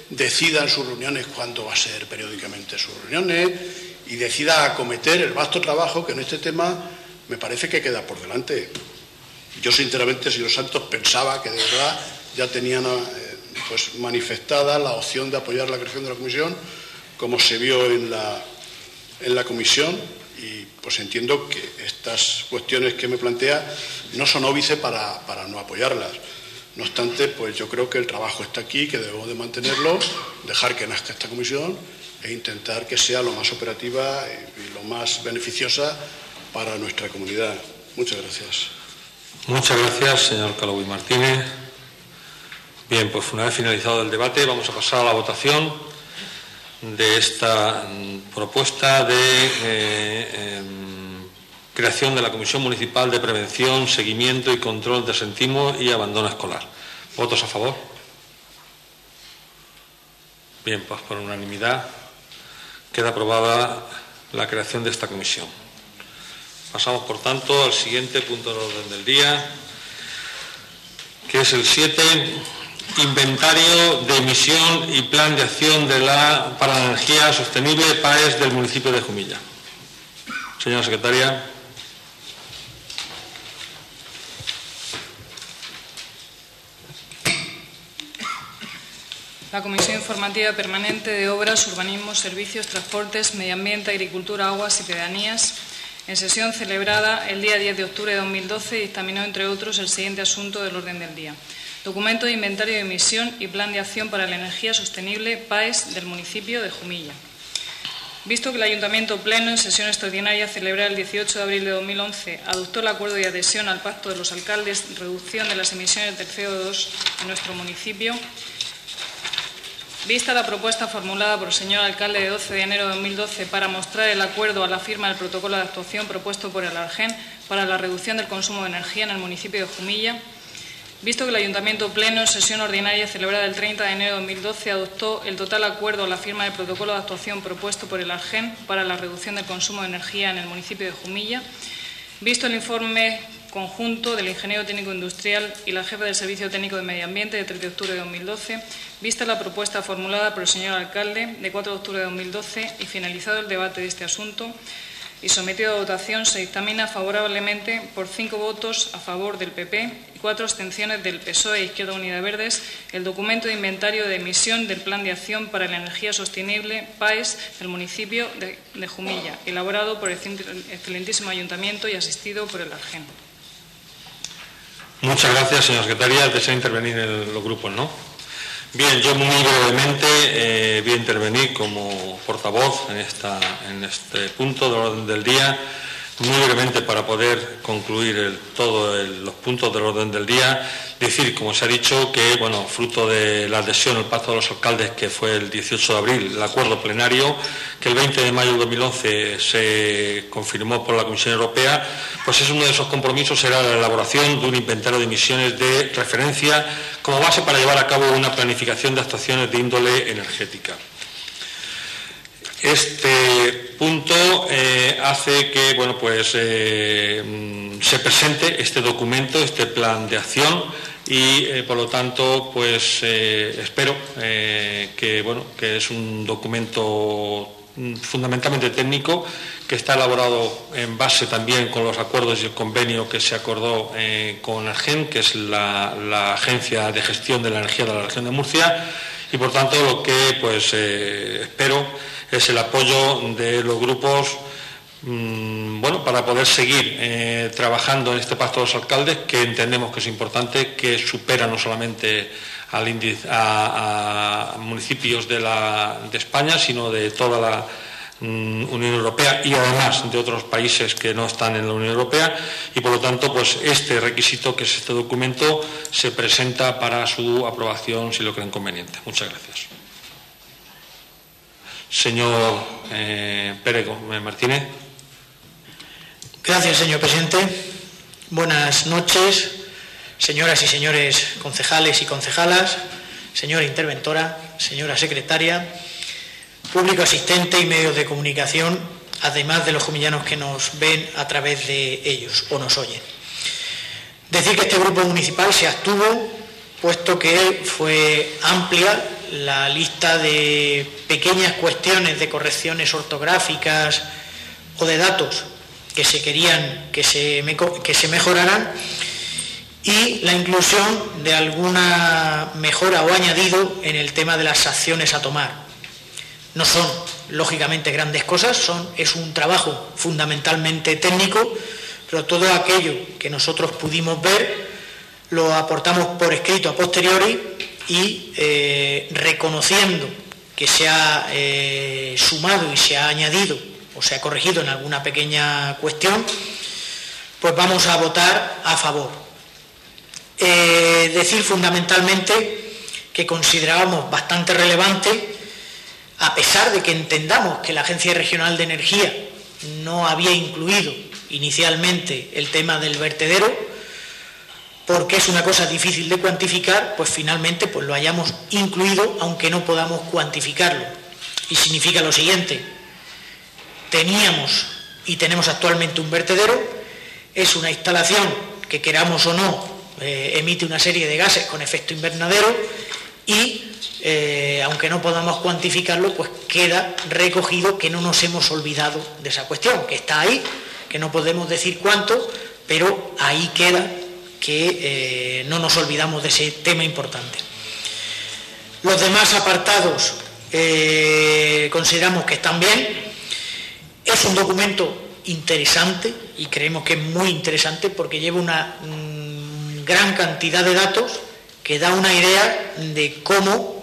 decida en sus reuniones cuándo va a ser periódicamente sus reuniones y decida acometer el vasto trabajo que en este tema me parece que queda por delante. Yo, sinceramente, señor Santos, pensaba que de verdad ya tenían eh, pues, manifestada la opción de apoyar la creación de la comisión, como se vio en la, en la comisión, y pues entiendo que estas cuestiones que me plantea no son óbice para, para no apoyarlas. No obstante, pues yo creo que el trabajo está aquí, que debemos de mantenerlo, dejar que nazca esta comisión e intentar que sea lo más operativa y lo más beneficiosa para nuestra comunidad. Muchas gracias. Muchas gracias, señor Calvo y Martínez. Bien, pues una vez finalizado el debate, vamos a pasar a la votación de esta mm, propuesta de eh, eh, creación de la Comisión Municipal de Prevención, Seguimiento y Control de Absentismo y Abandono Escolar. ¿Votos a favor? Bien, pues por unanimidad queda aprobada la creación de esta comisión. Pasamos, por tanto, al siguiente punto del orden del día, que es el siete, inventario de emisión y plan de acción de la, para la energía sostenible P A E S del municipio de Jumilla. Señora secretaria. La Comisión Informativa Permanente de Obras, Urbanismo, Servicios, Transportes, Medio Ambiente, Agricultura, Aguas y Pedanías, en sesión celebrada el día diez de octubre de dos mil doce, dictaminó, entre otros, el siguiente asunto del orden del día. Documento de inventario de emisión y plan de acción para la energía sostenible P A E S del municipio de Jumilla. Visto que el Ayuntamiento Pleno, en sesión extraordinaria celebrada el dieciocho de abril de dos mil once, adoptó el acuerdo de adhesión al Pacto de los Alcaldes, reducción de las emisiones del C O dos en nuestro municipio, vista la propuesta formulada por el señor alcalde de doce de enero de dos mil doce para mostrar el acuerdo a la firma del protocolo de actuación propuesto por el ARGEN para la reducción del consumo de energía en el municipio de Jumilla, visto que el Ayuntamiento Pleno, en sesión ordinaria celebrada el treinta de enero de dos mil doce, adoptó el total acuerdo a la firma del protocolo de actuación propuesto por el ARGEN para la reducción del consumo de energía en el municipio de Jumilla, visto el informe conjunto del ingeniero técnico industrial y la jefa del Servicio Técnico de Medio Ambiente de tres de octubre de dos mil doce, vista la propuesta formulada por el señor alcalde de cuatro de octubre de dos mil doce y finalizado el debate de este asunto y sometido a votación, se dictamina favorablemente por cinco votos a favor del P P y cuatro abstenciones del P S O E e Izquierda Unida Verdes el documento de inventario de emisión del Plan de Acción para la Energía Sostenible P A E S del municipio de, de Jumilla, elaborado por el excelentísimo Ayuntamiento y asistido por el ARGEN. Muchas gracias, señora secretaria. Desea intervenir en los grupos, ¿no? Bien, yo muy brevemente eh, voy a intervenir como portavoz en, esta, en este punto del orden del día, muy brevemente para poder concluir el, todos los puntos del orden del día. Decir, como se ha dicho, que, bueno, fruto de la adhesión al Pacto de los Alcaldes, que fue el dieciocho de abril, el acuerdo plenario, que el veinte de mayo de dos mil once se confirmó por la Comisión Europea, pues es uno de esos compromisos, será la elaboración de un inventario de emisiones de referencia como base para llevar a cabo una planificación de actuaciones de índole energética. Este punto eh, hace que, bueno, pues eh, se presente este documento, este plan de acción y, eh, por lo tanto, pues eh, espero eh, que, bueno, que es un documento fundamentalmente técnico que está elaborado en base también con los acuerdos y el convenio que se acordó eh, con ARGEN, que es la, la Agencia de Gestión de la Energía de la Región de Murcia, y por tanto lo que pues eh, espero es el apoyo de los grupos mmm, bueno, para poder seguir eh, trabajando en este Pacto de los Alcaldes, que entendemos que es importante, que supera no solamente al índice, a, a municipios de, la, de España, sino de toda la mmm, Unión Europea y además de otros países que no están en la Unión Europea, y por lo tanto pues este requisito, que es este documento, se presenta para su aprobación si lo creen conveniente. Muchas gracias. Señor eh, Pérez Martínez. Gracias, señor presidente. Buenas noches, señoras y señores concejales y concejalas, señora interventora, señora secretaria, público asistente y medios de comunicación, además de los jumillanos que nos ven a través de ellos o nos oyen. Decir que este grupo municipal se abstuvo, puesto que fue amplia la lista de pequeñas cuestiones de correcciones ortográficas o de datos que se querían que se, que se mejoraran, y la inclusión de alguna mejora o añadido en el tema de las acciones a tomar. No son, lógicamente, grandes cosas, son, es un trabajo fundamentalmente técnico, pero todo aquello que nosotros pudimos ver lo aportamos por escrito a posteriori y eh, reconociendo que se ha eh, sumado y se ha añadido o se ha corregido en alguna pequeña cuestión, pues vamos a votar a favor. Eh, decir fundamentalmente que considerábamos bastante relevante, a pesar de que entendamos que la Agencia Regional de Energía no había incluido inicialmente el tema del vertedero, porque es una cosa difícil de cuantificar, pues finalmente pues lo hayamos incluido, aunque no podamos cuantificarlo. Y significa lo siguiente: teníamos y tenemos actualmente un vertedero, es una instalación que, queramos o no, Eh, emite una serie de gases con efecto invernadero y, eh, aunque no podamos cuantificarlo, pues queda recogido que no nos hemos olvidado de esa cuestión, que está ahí, que no podemos decir cuánto, pero ahí queda que eh, no nos olvidamos de ese tema importante. Los demás apartados eh, consideramos que están bien. Es un documento interesante y creemos que es muy interesante porque lleva una gran cantidad de datos que da una idea de cómo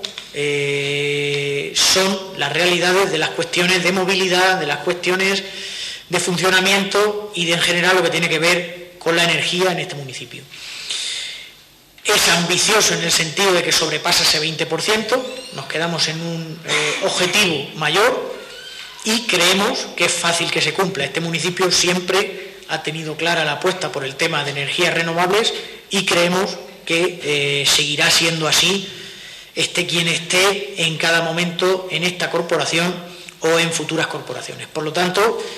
eh, son las realidades de las cuestiones de movilidad, de las cuestiones de funcionamiento y de, en general, lo que tiene que ver con la energía en este municipio. Es ambicioso en el sentido de que sobrepasa ese veinte por ciento, nos quedamos en un eh, objetivo mayor y creemos que es fácil que se cumpla. Este municipio siempre ha tenido clara la apuesta por el tema de energías renovables y creemos que eh, seguirá siendo así, esté quien esté en cada momento en esta corporación o en futuras corporaciones. Por lo tanto,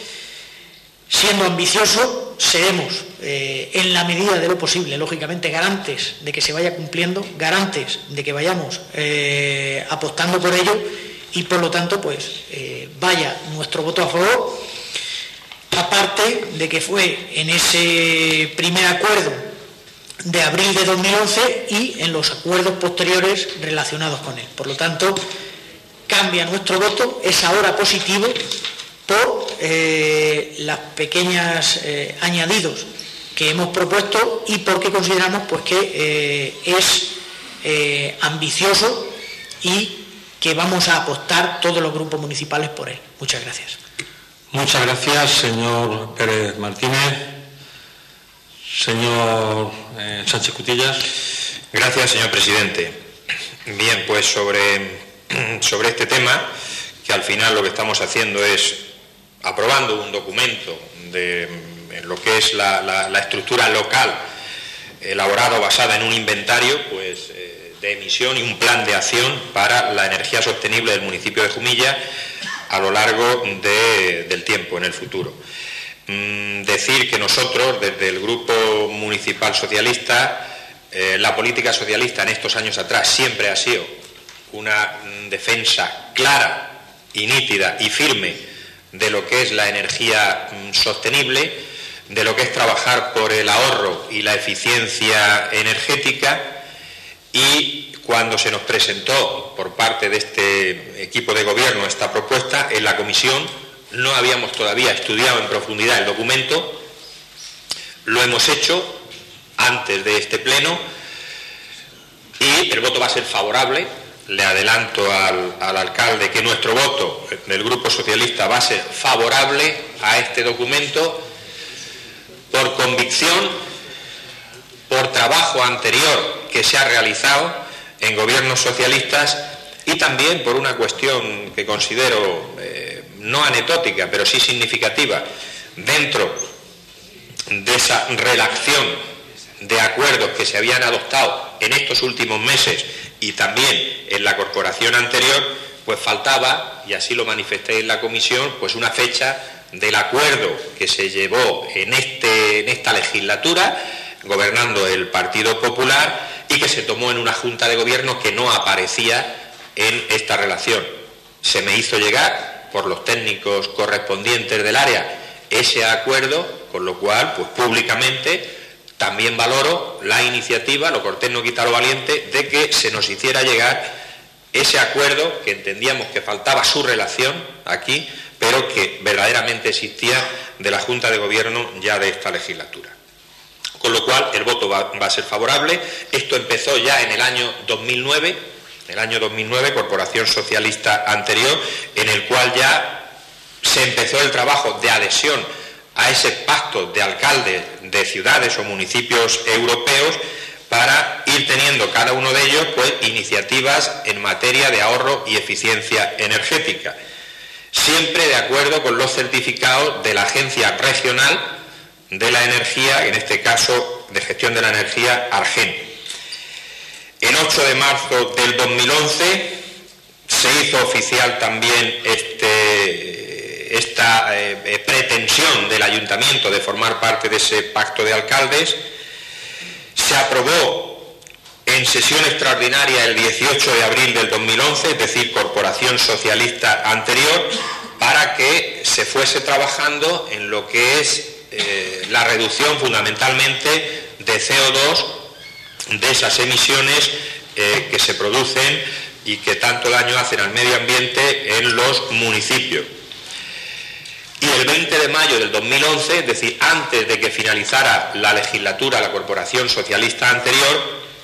siendo ambicioso, seremos, eh, en la medida de lo posible, lógicamente, garantes de que se vaya cumpliendo, garantes de que vayamos eh, apostando por ello y, por lo tanto, pues eh, vaya nuestro voto a favor, aparte de que fue en ese primer acuerdo de abril de dos mil once y en los acuerdos posteriores relacionados con él. Por lo tanto, cambia nuestro voto, es ahora positivo por eh, las pequeñas eh, añadidos que hemos propuesto y porque consideramos pues que eh, es eh, ambicioso y que vamos a apostar todos los grupos municipales por él. Muchas gracias. Muchas gracias, señor Pérez Martínez. Señor eh, Sánchez Cutillas. Gracias, señor presidente. Bien, pues sobre, sobre este tema, que al final lo que estamos haciendo es aprobando un documento de lo que es la, la, la estructura local elaborado basada en un inventario pues, eh, de emisión y un plan de acción para la energía sostenible del municipio de Jumilla a lo largo de, del tiempo, en el futuro. Mm, decir que nosotros, desde el Grupo Municipal Socialista, eh, la política socialista en estos años atrás siempre ha sido una mm, defensa clara y nítida y firme de lo que es la energía mm, sostenible, de lo que es trabajar por el ahorro y la eficiencia energética, y cuando se nos presentó por parte de este equipo de gobierno esta propuesta en la comisión, no habíamos todavía estudiado en profundidad el documento, lo hemos hecho antes de este pleno y el voto va a ser favorable. Le adelanto al, al alcalde que nuestro voto del Grupo Socialista va a ser favorable a este documento por convicción, por trabajo anterior que se ha realizado en gobiernos socialistas y también por una cuestión que considero eh, no anecdótica, pero sí significativa, dentro de esa redacción de acuerdos que se habían adoptado en estos últimos meses y también en la corporación anterior, pues faltaba, y así lo manifesté en la comisión, pues una fecha del acuerdo que se llevó en, este, en esta legislatura, gobernando el Partido Popular, y que se tomó en una Junta de Gobierno que no aparecía en esta relación. Se me hizo llegar por los técnicos correspondientes del área ese acuerdo, con lo cual, pues públicamente también valoro la iniciativa, lo cortés no quita lo valiente, de que se nos hiciera llegar ese acuerdo, que entendíamos que faltaba su relación aquí, pero que verdaderamente existía, de la Junta de Gobierno ya de esta legislatura. Con lo cual el voto va, va a ser favorable. Esto empezó ya en el año dos mil nueve, en el año dos mil nueve, Corporación Socialista anterior, en el cual ya se empezó el trabajo de adhesión a ese pacto de alcaldes de ciudades o municipios europeos, para ir teniendo cada uno de ellos pues iniciativas en materia de ahorro y eficiencia energética, siempre de acuerdo con los certificados de la Agencia Regional de la Energía, en este caso de Gestión de la Energía, Argen. El ocho de marzo del dos mil once se hizo oficial también este, esta eh, pretensión del Ayuntamiento de formar parte de ese pacto de alcaldes. Se aprobó en sesión extraordinaria el dieciocho de abril del dos mil once, es decir, Corporación Socialista anterior, para que se fuese trabajando en lo que es eh, la reducción fundamentalmente de C O dos, de esas emisiones eh, que se producen y que tanto daño hacen al medio ambiente en los municipios. Y el veinte de mayo del dos mil once, es decir, antes de que finalizara la legislatura, la Corporación Socialista anterior,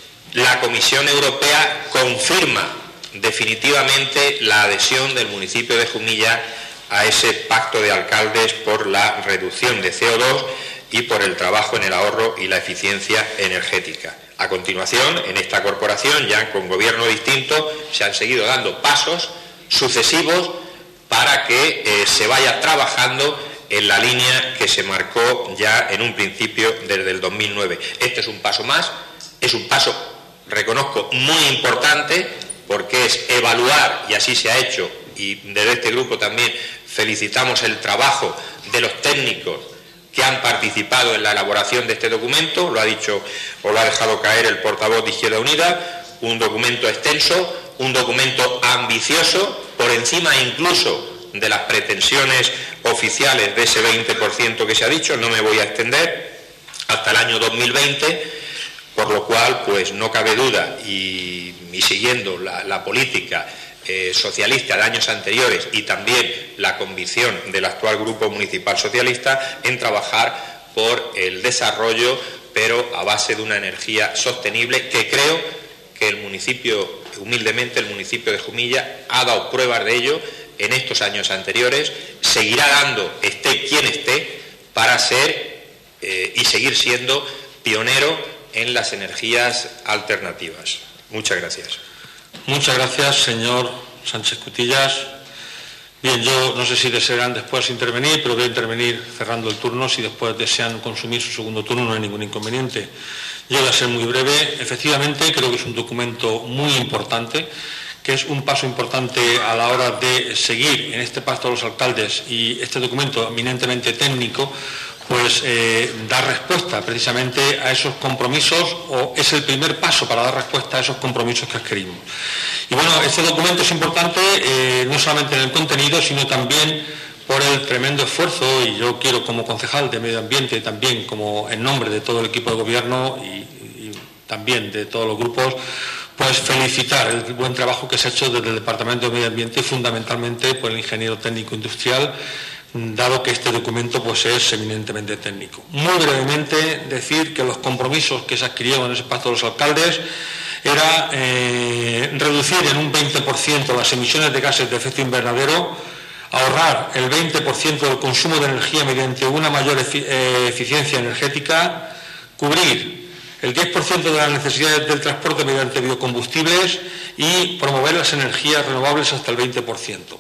la Comisión Europea confirma definitivamente la adhesión del municipio de Jumilla a ese pacto de alcaldes por la reducción de C O dos y por el trabajo en el ahorro y la eficiencia energética. A continuación, en esta corporación, ya con gobierno distinto, se han seguido dando pasos sucesivos para que eh, se vaya trabajando en la línea que se marcó ya en un principio desde el dos mil nueve. Este es un paso más, es un paso, reconozco, muy importante, porque es evaluar, y así se ha hecho, y desde este grupo también felicitamos el trabajo de los técnicos que han participado en la elaboración de este documento, lo ha dicho o lo ha dejado caer el portavoz de Izquierda Unida, un documento extenso, un documento ambicioso, por encima incluso de las pretensiones oficiales de ese veinte por ciento que se ha dicho. No me voy a extender hasta el año dos mil veinte, por lo cual pues no cabe duda, y, y siguiendo la, la política eh, socialista de años anteriores y también la convicción del actual Grupo Municipal Socialista, en trabajar por el desarrollo, pero a base de una energía sostenible, que creo que el municipio, humildemente el municipio de Jumilla, ha dado pruebas de ello en estos años anteriores, seguirá dando, esté quien esté, para ser eh, y seguir siendo pionero en las energías alternativas. Muchas gracias. Muchas gracias, señor Sánchez Cutillas. Bien, yo no sé si desearán después intervenir, pero voy a intervenir cerrando el turno. Si después desean consumir su segundo turno, no hay ningún inconveniente. Yo voy a ser muy breve. Efectivamente, creo que es un documento muy importante, que es un paso importante a la hora de seguir en este pacto de los alcaldes, y este documento eminentemente técnico, pues eh, dar respuesta precisamente a esos compromisos, o es el primer paso para dar respuesta a esos compromisos que adquirimos. Y bueno, este documento es importante eh, no solamente en el contenido, sino también por el tremendo esfuerzo, y yo quiero, como concejal de Medio Ambiente, también como en nombre de todo el equipo de gobierno y, y también de todos los grupos, pues felicitar el buen trabajo que se ha hecho desde el Departamento de Medio Ambiente, y fundamentalmente por el ingeniero técnico industrial, dado que este documento pues es eminentemente técnico. Muy brevemente decir que los compromisos que se adquirieron en ese pacto de los alcaldes era eh, reducir en un veinte por ciento las emisiones de gases de efecto invernadero, ahorrar el veinte por ciento del consumo de energía mediante una mayor efi eh, eficiencia energética, cubrir el diez por ciento de las necesidades del transporte mediante biocombustibles y promover las energías renovables hasta el veinte por ciento.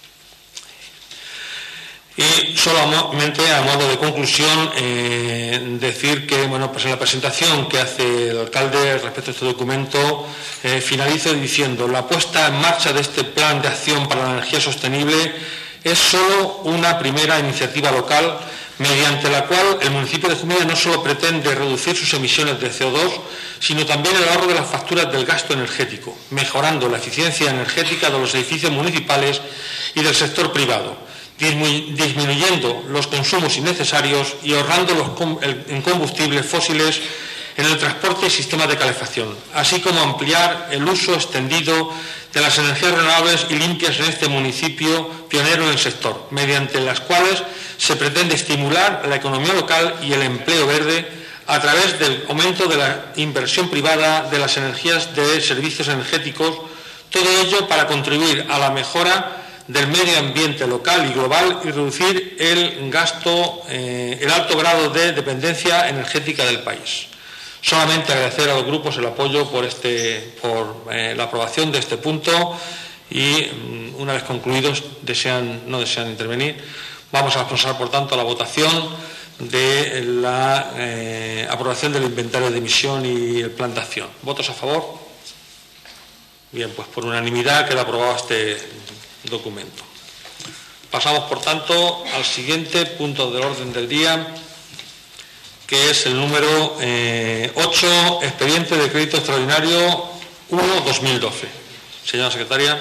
Y solamente a modo de conclusión eh, decir que, bueno, pues en la presentación que hace el alcalde respecto a este documento eh, finalizo diciendo: la puesta en marcha de este plan de acción para la energía sostenible es solo una primera iniciativa local, mediante la cual el municipio de Jumilla no solo pretende reducir sus emisiones de C O dos, sino también el ahorro de las facturas del gasto energético, mejorando la eficiencia energética de los edificios municipales y del sector privado, disminuyendo los consumos innecesarios y ahorrando los com en combustibles fósiles en el transporte y sistemas de calefacción, así como ampliar el uso extendido de las energías renovables y limpias en este municipio pionero en el sector, mediante las cuales se pretende estimular la economía local y el empleo verde a través del aumento de la inversión privada de las energías de servicios energéticos, todo ello para contribuir a la mejora del medio ambiente local y global y reducir el gasto, eh, el alto grado de dependencia energética del país. Solamente agradecer a los grupos el apoyo por, este, por eh, la aprobación de este punto y, una vez concluidos, desean, no desean intervenir. Vamos a pasar, por tanto, a la votación de la eh, aprobación del inventario de emisión y el plan de acción. ¿Votos a favor? Bien, pues por unanimidad queda aprobado este documento. Pasamos, por tanto, al siguiente punto del orden del día, que es el número eh, ocho, expediente de crédito extraordinario uno barra dos mil doce. Señora secretaria.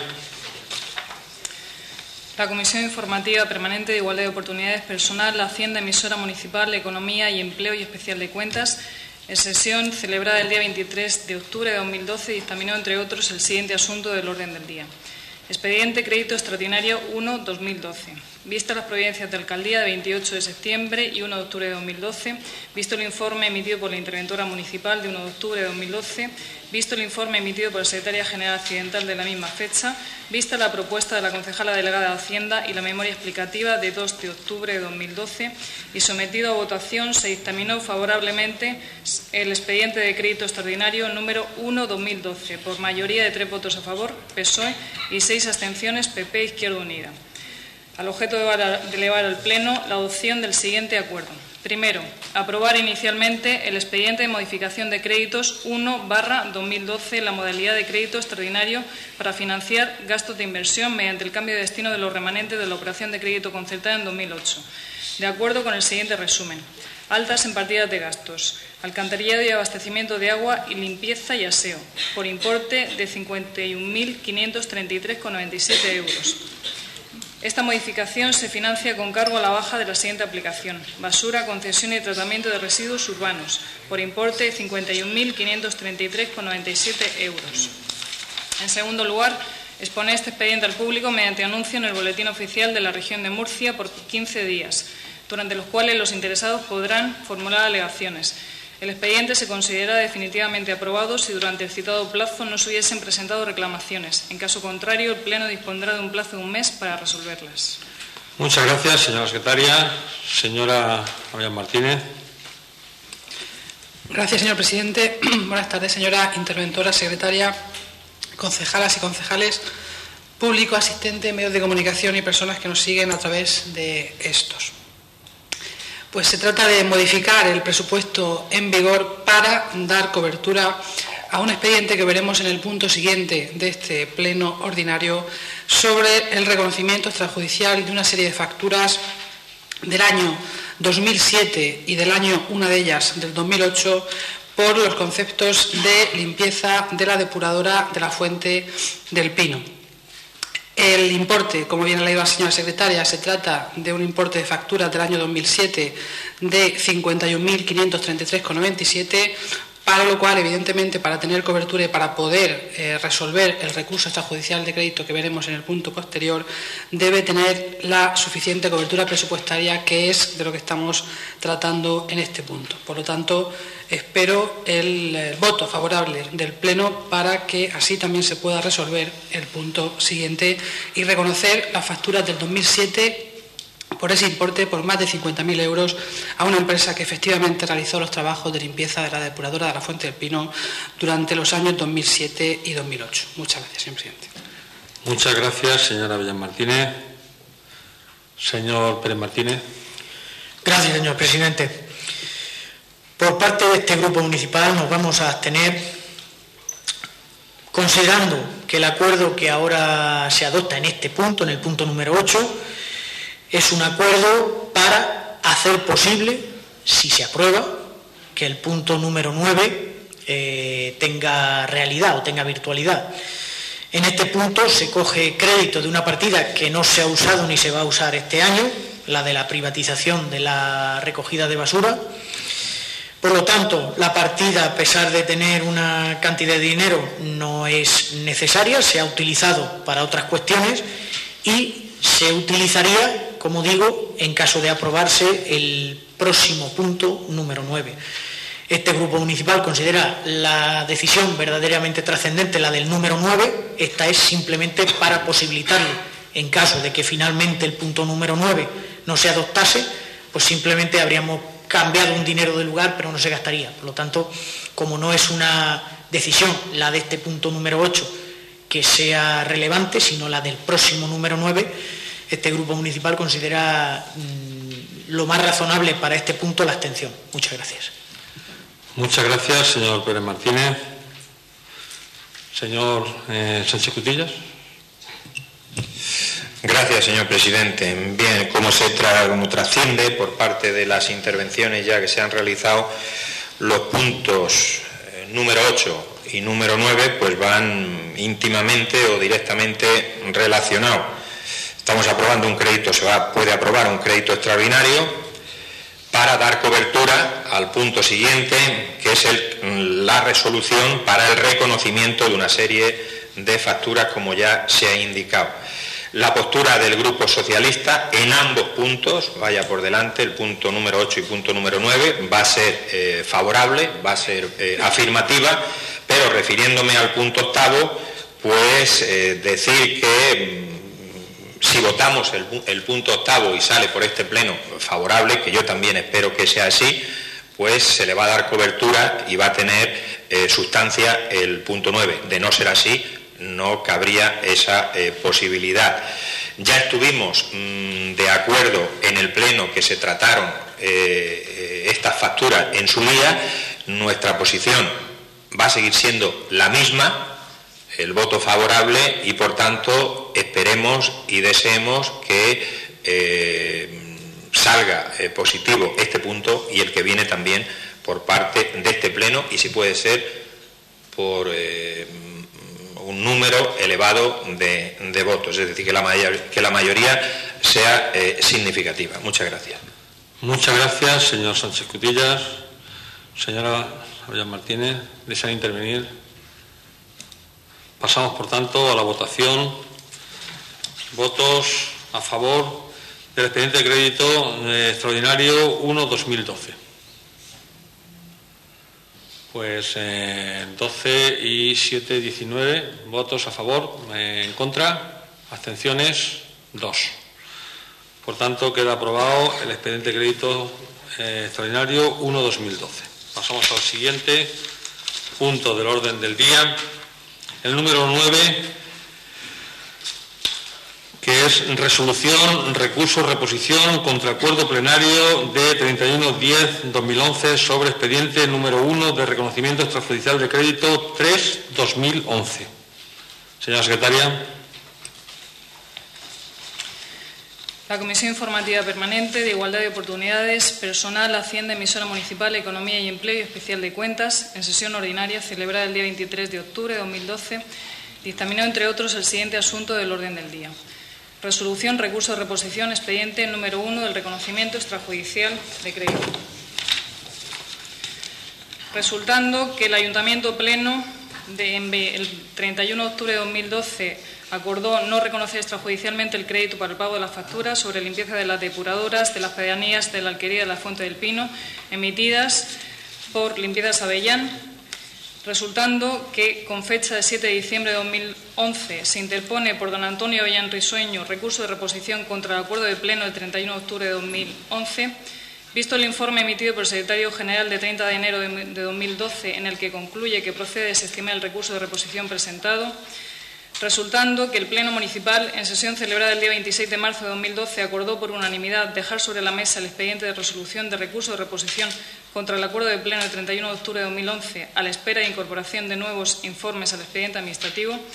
La Comisión Informativa Permanente de Igualdad de Oportunidades Personal, Hacienda, Emisora Municipal, Economía y Empleo y Especial de Cuentas, en sesión celebrada el día veintitrés de octubre de dos mil doce, dictaminó, entre otros, el siguiente asunto del orden del día. Expediente Crédito Extraordinario uno barra dos mil doce. Vistas las providencias de alcaldía de veintiocho de septiembre y uno de octubre de dos mil doce, visto el informe emitido por la interventora municipal de uno de octubre de dos mil doce, visto el informe emitido por la secretaria general accidental de la misma fecha, vista la propuesta de la concejala delegada de Hacienda y la memoria explicativa de dos de octubre de dos mil doce y sometido a votación, se dictaminó favorablemente el expediente de crédito extraordinario número uno barra dos mil doce por mayoría de tres votos a favor, P S O E, y seis abstenciones, P P e Izquierda Unida. Al objeto de elevar al Pleno la adopción del siguiente acuerdo. Primero, aprobar inicialmente el expediente de modificación de créditos uno barra dos mil doce en la modalidad de crédito extraordinario para financiar gastos de inversión mediante el cambio de destino de los remanentes de la operación de crédito concertada en dos mil ocho, de acuerdo con el siguiente resumen. Altas en partidas de gastos, alcantarillado y abastecimiento de agua y limpieza y aseo, por importe de cincuenta y un mil quinientos treinta y tres coma noventa y siete euros. Esta modificación se financia con cargo a la baja de la siguiente aplicación: basura, concesión y tratamiento de residuos urbanos, por importe de cincuenta y un mil quinientos treinta y tres coma noventa y siete euros. En segundo lugar, exponer este expediente al público mediante anuncio en el Boletín Oficial de la Región de Murcia por quince días, durante los cuales los interesados podrán formular alegaciones. El expediente se considera definitivamente aprobado si durante el citado plazo no se hubiesen presentado reclamaciones. En caso contrario, el Pleno dispondrá de un plazo de un mes para resolverlas. Muchas gracias, señora secretaria. Señora Fabián Martínez. Gracias, señor presidente. Buenas tardes, señora interventora, secretaria, concejalas y concejales, público, asistente, medios de comunicación y personas que nos siguen a través de estos. Pues se trata de modificar el presupuesto en vigor para dar cobertura a un expediente que veremos en el punto siguiente de este pleno ordinario sobre el reconocimiento extrajudicial de una serie de facturas del año dos mil siete y del año, una de ellas, del dos mil ocho, por los conceptos de limpieza de la depuradora de la Fuente del Pino. El importe, como bien ha leído la señora secretaria, se trata de un importe de facturas del año dos mil siete de cincuenta y un mil quinientos treinta y tres coma noventa y siete, para lo cual, evidentemente, para tener cobertura y para poder eh, resolver el recurso extrajudicial de crédito que veremos en el punto posterior, debe tener la suficiente cobertura presupuestaria, que es de lo que estamos tratando en este punto. Por lo tanto, espero el, el voto favorable del Pleno para que así también se pueda resolver el punto siguiente y reconocer las facturas del dos mil siete por ese importe, por más de cincuenta mil euros, a una empresa que efectivamente realizó los trabajos de limpieza de la depuradora de la Fuente del Pino durante los años dos mil siete y dos mil ocho. Muchas gracias, señor presidente. Muchas gracias, señora Villar Martínez. Señor Pérez Martínez. Gracias, señor presidente. Por parte de este grupo municipal nos vamos a abstener, considerando que el acuerdo que ahora se adopta en este punto, en el punto número ocho, es un acuerdo para hacer posible, si se aprueba, que el punto número nueve eh, tenga realidad o tenga virtualidad. En este punto se coge crédito de una partida que no se ha usado ni se va a usar este año, la de la privatización de la recogida de basura. Por lo tanto, la partida, a pesar de tener una cantidad de dinero, no es necesaria, se ha utilizado para otras cuestiones y se utilizaría, como digo, en caso de aprobarse el próximo punto número nueve. Este grupo municipal considera la decisión verdaderamente trascendente, la del número nueve. Esta es simplemente para posibilitarle, en caso de que finalmente el punto número nueve no se adoptase, pues simplemente habríamos cambiado un dinero de lugar, pero no se gastaría. Por lo tanto, como no es una decisión, la de este punto número ocho, que sea relevante, sino la del próximo número nueve, este grupo municipal considera mmm, lo más razonable para este punto la abstención. Muchas gracias. Muchas gracias, señor Pérez Martínez. Señor eh, Sánchez Cutillas. Gracias, señor presidente. Bien, como se tra como trasciende por parte de las intervenciones ya que se han realizado, los puntos eh, número ocho y número nueve pues van íntimamente o directamente relacionados. Estamos aprobando un crédito, se va, puede aprobar un crédito extraordinario para dar cobertura al punto siguiente, que es el, la resolución para el reconocimiento de una serie de facturas, como ya se ha indicado. La postura del Grupo Socialista en ambos puntos, vaya por delante, el punto número ocho y punto número nueve, va a ser eh, favorable, va a ser eh, afirmativa, pero refiriéndome al punto octavo, pues eh, decir que mmm, si votamos el, el punto octavo y sale por este pleno favorable, que yo también espero que sea así, pues se le va a dar cobertura y va a tener eh, sustancia el punto nueve. De no ser así, no cabría esa eh, posibilidad. Ya estuvimos mmm, de acuerdo en el pleno que se trataron eh, estas facturas en su día. Nuestra posición va a seguir siendo la misma, el voto favorable, y por tanto esperemos y deseemos que eh, salga eh, positivo este punto y el que viene también por parte de este pleno, y si puede ser por eh, un número elevado de, de votos, es decir, que la, mayor, que la mayoría sea eh, significativa. Muchas gracias. Muchas gracias, señor Sánchez Cutillas. Señora Javier Martínez, ¿desea intervenir? Pasamos, por tanto, a la votación. Votos a favor del expediente de crédito eh, extraordinario uno barra dos mil doce. Pues eh, doce y siete, diecinueve votos a favor, eh, en contra, abstenciones, dos. Por tanto, queda aprobado el expediente de crédito eh, extraordinario uno barra dos mil doce. Pasamos al siguiente punto del orden del día, el número nueve, que es resolución, recurso, reposición contra acuerdo plenario de treinta y uno de diez de dos mil once sobre expediente número uno de reconocimiento extrajudicial de crédito tres barra dos mil once. Señora secretaria. La Comisión Informativa Permanente de Igualdad de Oportunidades, Personal, Hacienda, Emisora Municipal, Economía y Empleo y Especial de Cuentas, en sesión ordinaria celebrada el día veintitrés de octubre de dos mil doce, dictaminó, entre otros, el siguiente asunto del orden del día. Resolución, recurso de reposición, expediente número uno del reconocimiento extrajudicial de crédito. Resultando que el Ayuntamiento Pleno de el treinta y uno de octubre de dos mil doce acordó no reconocer extrajudicialmente el crédito para el pago de las facturas sobre limpieza de las depuradoras de las pedanías de la Alquería de la Fuente del Pino emitidas por Limpiezas Avellán, resultando que con fecha de siete de diciembre de dos mil once se interpone por don Antonio Avellán Risueño recurso de reposición contra el acuerdo de pleno del treinta y uno de octubre de dos mil once, visto el informe emitido por el secretario general de treinta de enero de dos mil doce, en el que concluye que procede desestimar el recurso de reposición presentado, resultando que el Pleno Municipal, en sesión celebrada el día veintiséis de marzo de dos mil doce, acordó por unanimidad dejar sobre la mesa el expediente de resolución de recurso de reposición contra el acuerdo de Pleno del treinta y uno de octubre de dos mil once, a la espera de incorporación de nuevos informes al expediente administrativo,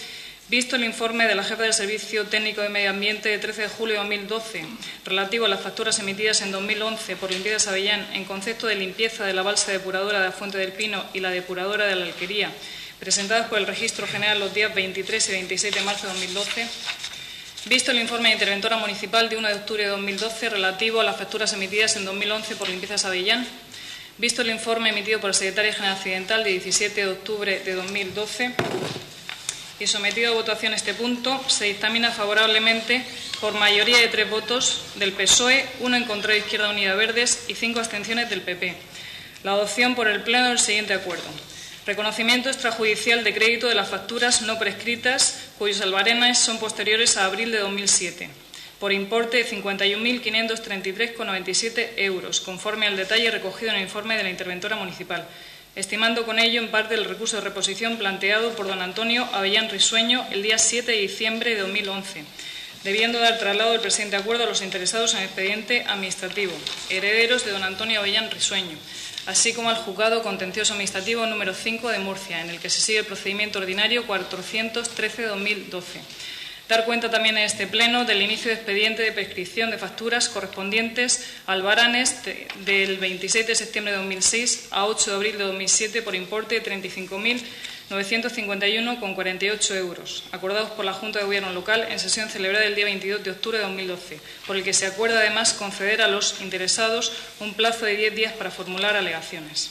Visto el informe de la jefa del Servicio Técnico de Medio Ambiente de trece de julio de dos mil doce relativo a las facturas emitidas en dos mil once por Limpiezas Avellán en concepto de limpieza de la balsa depuradora de la Fuente del Pino y la depuradora de la Alquería, presentadas por el Registro General los días veintitrés y veintiséis de marzo de dos mil doce, visto el informe de interventora municipal de uno de octubre de dos mil doce relativo a las facturas emitidas en dos mil once por Limpiezas Avellán, visto el informe emitido por el Secretario General Accidental de diecisiete de octubre de dos mil doce y sometido a votación este punto, se dictamina favorablemente por mayoría de tres votos del P S O E, uno en contra de Izquierda Unida Verdes y cinco abstenciones del P P. La adopción por el Pleno del siguiente acuerdo. Reconocimiento extrajudicial de crédito de las facturas no prescritas cuyos albaranes son posteriores a abril de dos mil siete, por importe de cincuenta y un mil quinientos treinta y tres coma noventa y siete euros, conforme al detalle recogido en el informe de la interventora municipal, estimando con ello en parte el recurso de reposición planteado por don Antonio Avellán Risueño el día siete de diciembre de dos mil once, debiendo dar traslado del presente acuerdo a los interesados en el expediente administrativo, herederos de don Antonio Avellán Risueño, así como al Juzgado Contencioso Administrativo número cinco de Murcia, en el que se sigue el procedimiento ordinario cuatrocientos trece de dos mil doce. Dar cuenta también en este Pleno del inicio de expediente de prescripción de facturas correspondientes al albaranes de, del veintiséis de septiembre de dos mil seis a ocho de abril de dos mil siete por importe de treinta y cinco mil novecientos cincuenta y uno coma cuarenta y ocho euros, acordados por la Junta de Gobierno Local en sesión celebrada el día veintidós de octubre de dos mil doce, por el que se acuerda además conceder a los interesados un plazo de diez días para formular alegaciones.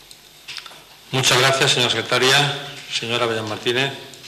Muchas gracias, señora secretaria. Señora Avellán Martínez.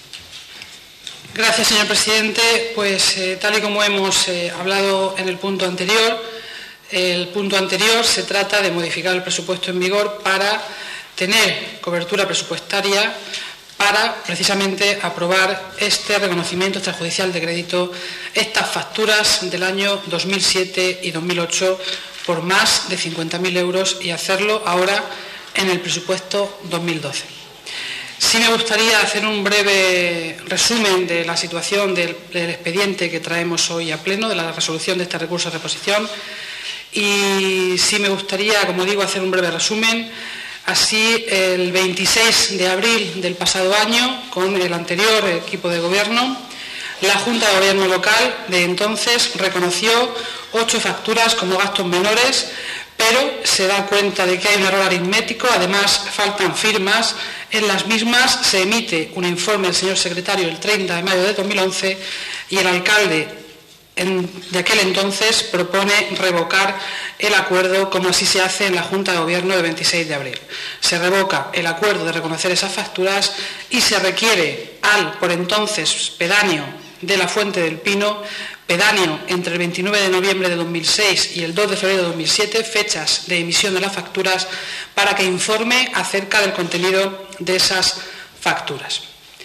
Gracias, señor presidente. Pues eh, tal y como hemos eh, hablado en el punto anterior, el punto anterior se trata de modificar el presupuesto en vigor para tener cobertura presupuestaria para precisamente aprobar este reconocimiento extrajudicial de crédito, estas facturas del año dos mil siete y dos mil ocho por más de cincuenta mil euros y hacerlo ahora en el presupuesto dos mil doce. Sí me gustaría hacer un breve resumen de la situación del, del expediente que traemos hoy a pleno, de la resolución de este recurso de reposición, y sí me gustaría, como digo, hacer un breve resumen. Así, el veintiséis de abril del pasado año, con el anterior equipo de gobierno, la Junta de Gobierno Local de entonces reconoció ocho facturas como gastos menores, pero se da cuenta de que hay un error aritmético, además faltan firmas. En las mismas se emite un informe del señor secretario el treinta de mayo de dos mil once y el alcalde en, de aquel entonces propone revocar el acuerdo, como así se hace en la Junta de Gobierno de veintiséis de abril. Se revoca el acuerdo de reconocer esas facturas y se requiere al, por entonces, pedáneo de la Fuente del Pino, pedáneo entre el veintinueve de noviembre de dos mil seis y el dos de febrero de dos mil siete, fechas de emisión de las facturas, para que informe acerca del contenido de esas facturas.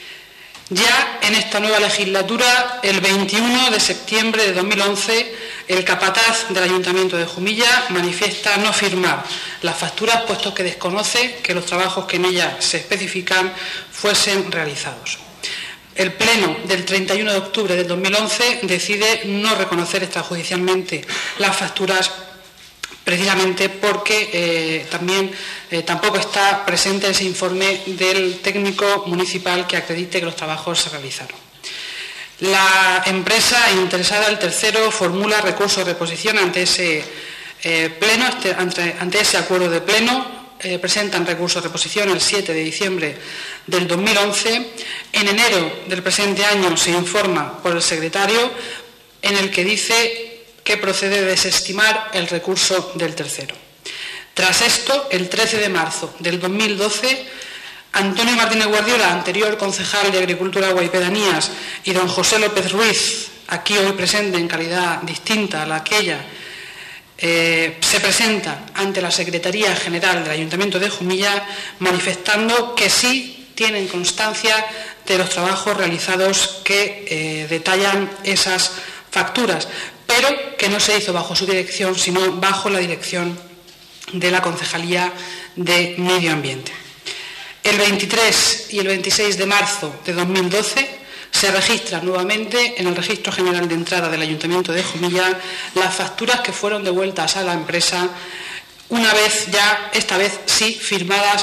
Ya en esta nueva legislatura, el veintiuno de septiembre de dos mil once, el capataz del Ayuntamiento de Jumilla manifiesta no firmar las facturas, puesto que desconoce que los trabajos que en ellas se especifican fuesen realizados. El Pleno del treinta y uno de octubre del dos mil once decide no reconocer extrajudicialmente las facturas, precisamente porque eh, también eh, tampoco está presente ese informe del técnico municipal que acredite que los trabajos se realizaron. La empresa interesada, el tercero, formula recurso de reposición ante ese eh, pleno, ante, ante ese acuerdo de pleno. Eh, presentan recurso de reposición el siete de diciembre del dos mil once. En enero del presente año se informa por el secretario, en el que dice que procede a desestimar el recurso del tercero. Tras esto, el trece de marzo del dos mil doce, Antonio Martínez Guardiola, anterior concejal de Agricultura, Agua y Pedanías, y don José López Ruiz, aquí hoy presente en calidad distinta a la aquella, Eh, se presenta ante la Secretaría General del Ayuntamiento de Jumilla manifestando que sí tienen constancia de los trabajos realizados que eh, detallan esas facturas, pero que no se hizo bajo su dirección, sino bajo la dirección de la Concejalía de Medio Ambiente. El veintitrés y el veintiséis de marzo de dos mil doce se registran nuevamente en el Registro General de Entrada del Ayuntamiento de Jumilla las facturas que fueron devueltas a la empresa, una vez ya, esta vez sí, firmadas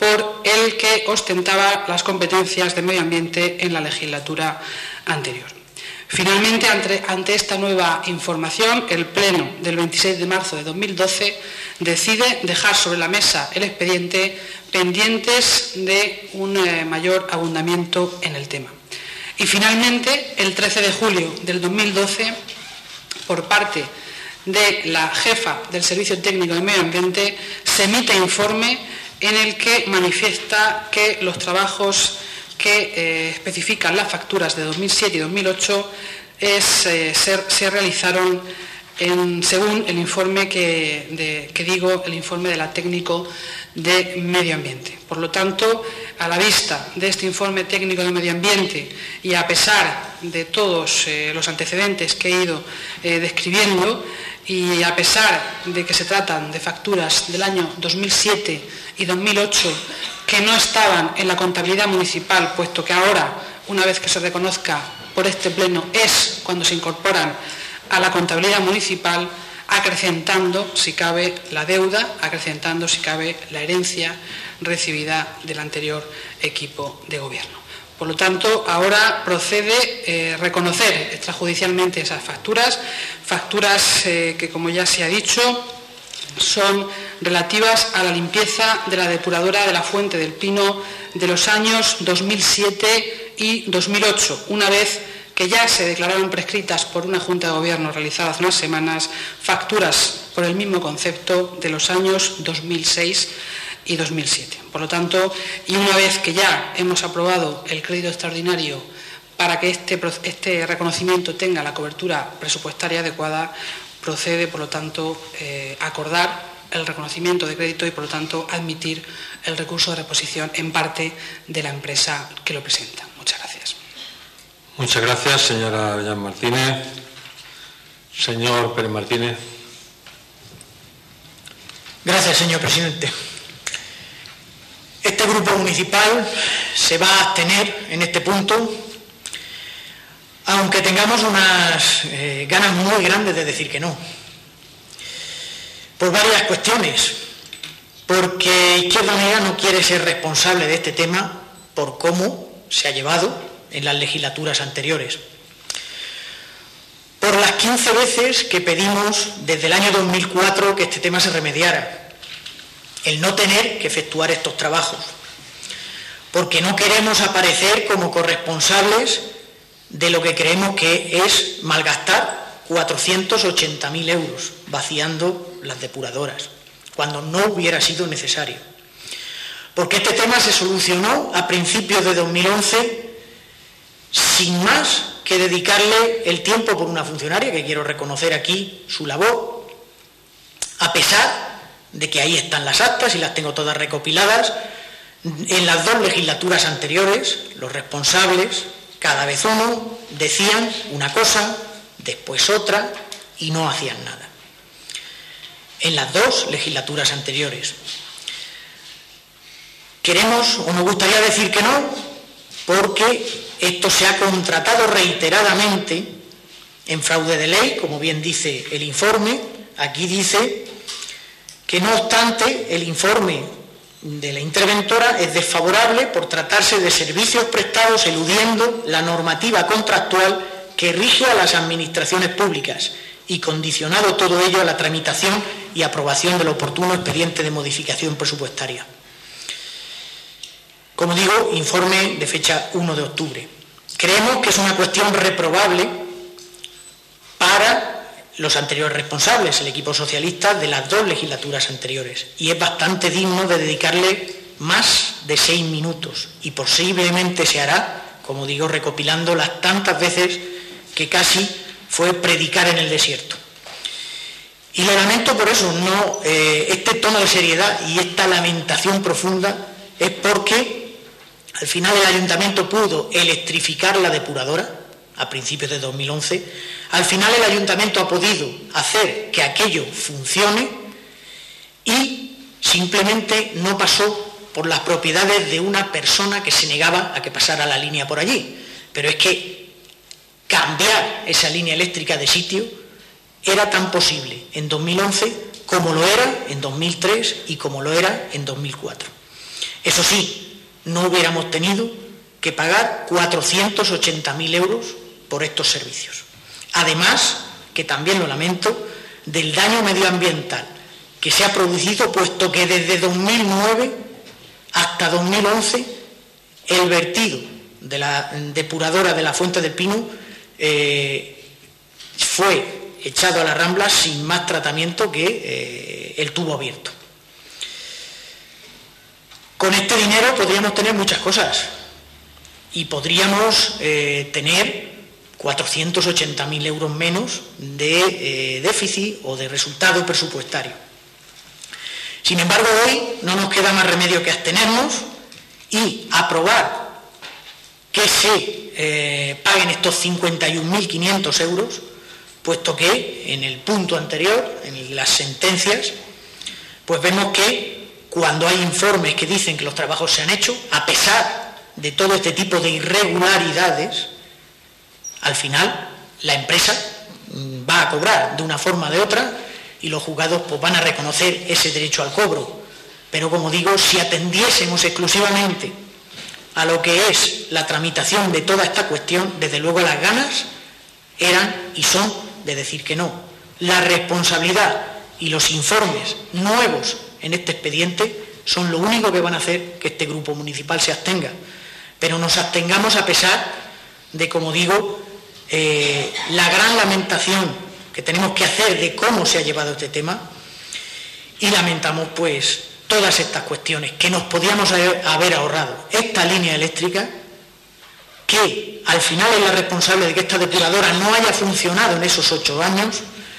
por el que ostentaba las competencias de medio ambiente en la legislatura anterior. Finalmente, ante, ante esta nueva información, el Pleno del veintiséis de marzo de dos mil doce decide dejar sobre la mesa el expediente pendientes de un eh, mayor abundamiento en el tema. Y finalmente, el trece de julio del dos mil doce, por parte de la jefa del Servicio Técnico de Medio Ambiente, se emite informe en el que manifiesta que los trabajos que eh, especifican las facturas de dos mil siete y dos mil ocho es, eh, se, se realizaron en, según el informe que, de, que digo, el informe de la técnico de Medio Ambiente. Por lo tanto, a la vista de este informe técnico de Medio Ambiente y a pesar de todos eh, los antecedentes que he ido eh, describiendo, y a pesar de que se tratan de facturas del año dos mil siete y dos mil ocho que no estaban en la contabilidad municipal, puesto que ahora, una vez que se reconozca por este Pleno, es cuando se incorporan a la contabilidad municipal, acrecentando, si cabe, la deuda, acrecentando, si cabe, la herencia recibida del anterior equipo de gobierno. Por lo tanto, ahora procede eh, reconocer extrajudicialmente esas facturas, facturas eh, que, como ya se ha dicho, son relativas a la limpieza de la depuradora de la Fuente del Pino de los años dos mil siete y dos mil ocho, una vez que ya se declararon prescritas por una Junta de Gobierno realizada hace unas semanas facturas por el mismo concepto de los años dos mil seis y dos mil siete. Por lo tanto, y una vez que ya hemos aprobado el crédito extraordinario para que este, este reconocimiento tenga la cobertura presupuestaria adecuada, procede, por lo tanto, eh, acordar el reconocimiento de crédito y, por lo tanto, admitir el recurso de reposición en parte de la empresa que lo presenta. Muchas gracias. Muchas gracias, señora Avellán Martínez. Señor Pérez Martínez. Gracias, señor presidente. Este grupo municipal se va a abstener en este punto, aunque tengamos unas eh, ganas muy grandes de decir que no, por varias cuestiones. Porque Izquierda Unida no quiere ser responsable de este tema por cómo se ha llevado en las legislaturas anteriores. Por las quince veces que pedimos desde el año dos mil cuatro que este tema se remediara, el no tener que efectuar estos trabajos, porque no queremos aparecer como corresponsables de lo que creemos que es malgastar cuatrocientos ochenta mil euros vaciando las depuradoras, cuando no hubiera sido necesario. Porque este tema se solucionó a principios de dos mil once sin más que dedicarle el tiempo por una funcionaria, que quiero reconocer aquí su labor, a pesar de que ahí están las actas y las tengo todas recopiladas. En las dos legislaturas anteriores, los responsables, cada vez uno, decían una cosa, después otra, y no hacían nada. En las dos legislaturas anteriores. Queremos, o nos gustaría decir que no, porque esto se ha contratado reiteradamente en fraude de ley, como bien dice el informe. Aquí dice que, no obstante, el informe de la interventora es desfavorable por tratarse de servicios prestados eludiendo la normativa contractual que rige a las administraciones públicas y condicionado todo ello a la tramitación y aprobación del oportuno expediente de modificación presupuestaria. Como digo, informe de fecha uno de octubre. Creemos que es una cuestión reprobable para los anteriores responsables, el equipo socialista de las dos legislaturas anteriores, y es bastante digno de dedicarle más de seis minutos, y posiblemente se hará, como digo, recopilando las tantas veces que casi fue predicar en el desierto. Y lo lamento por eso, no, eh, este tono de seriedad y esta lamentación profunda es porque al final el ayuntamiento pudo electrificar la depuradora a principios de dos mil once, al final el ayuntamiento ha podido hacer que aquello funcione y simplemente no pasó por las propiedades de una persona que se negaba a que pasara la línea por allí. Pero es que cambiar esa línea eléctrica de sitio era tan posible en dos mil once como lo era en dos mil tres y como lo era en dos mil cuatro. Eso sí, no hubiéramos tenido que pagar cuatrocientos ochenta mil euros por estos servicios. Además, que también lo lamento, del daño medioambiental que se ha producido, puesto que desde dos mil nueve hasta dos mil once el vertido de la depuradora de la Fuente del Pino eh, fue echado a la Rambla sin más tratamiento que eh, el tubo abierto. Con este dinero podríamos tener muchas cosas y podríamos eh, tener cuatrocientos ochenta mil euros menos de eh, déficit o de resultado presupuestario. Sin embargo, hoy no nos queda más remedio que abstenernos y aprobar que se eh, paguen estos cincuenta y un mil quinientos euros, puesto que en el punto anterior, en las sentencias, pues vemos que cuando hay informes que dicen que los trabajos se han hecho, a pesar de todo este tipo de irregularidades, al final la empresa va a cobrar de una forma o de otra y los juzgados pues, van a reconocer ese derecho al cobro. Pero como digo, si atendiésemos exclusivamente a lo que es la tramitación de toda esta cuestión, desde luego las ganas eran y son de decir que no. La responsabilidad y los informes nuevos en este expediente son lo único que van a hacer que este grupo municipal se abstenga. Pero nos abstengamos a pesar de, como digo, eh, la gran lamentación que tenemos que hacer de cómo se ha llevado este tema, y lamentamos pues todas estas cuestiones que nos podíamos haber ahorrado. Esta línea eléctrica, que al final es la responsable de que esta depuradora no haya funcionado en esos ocho años,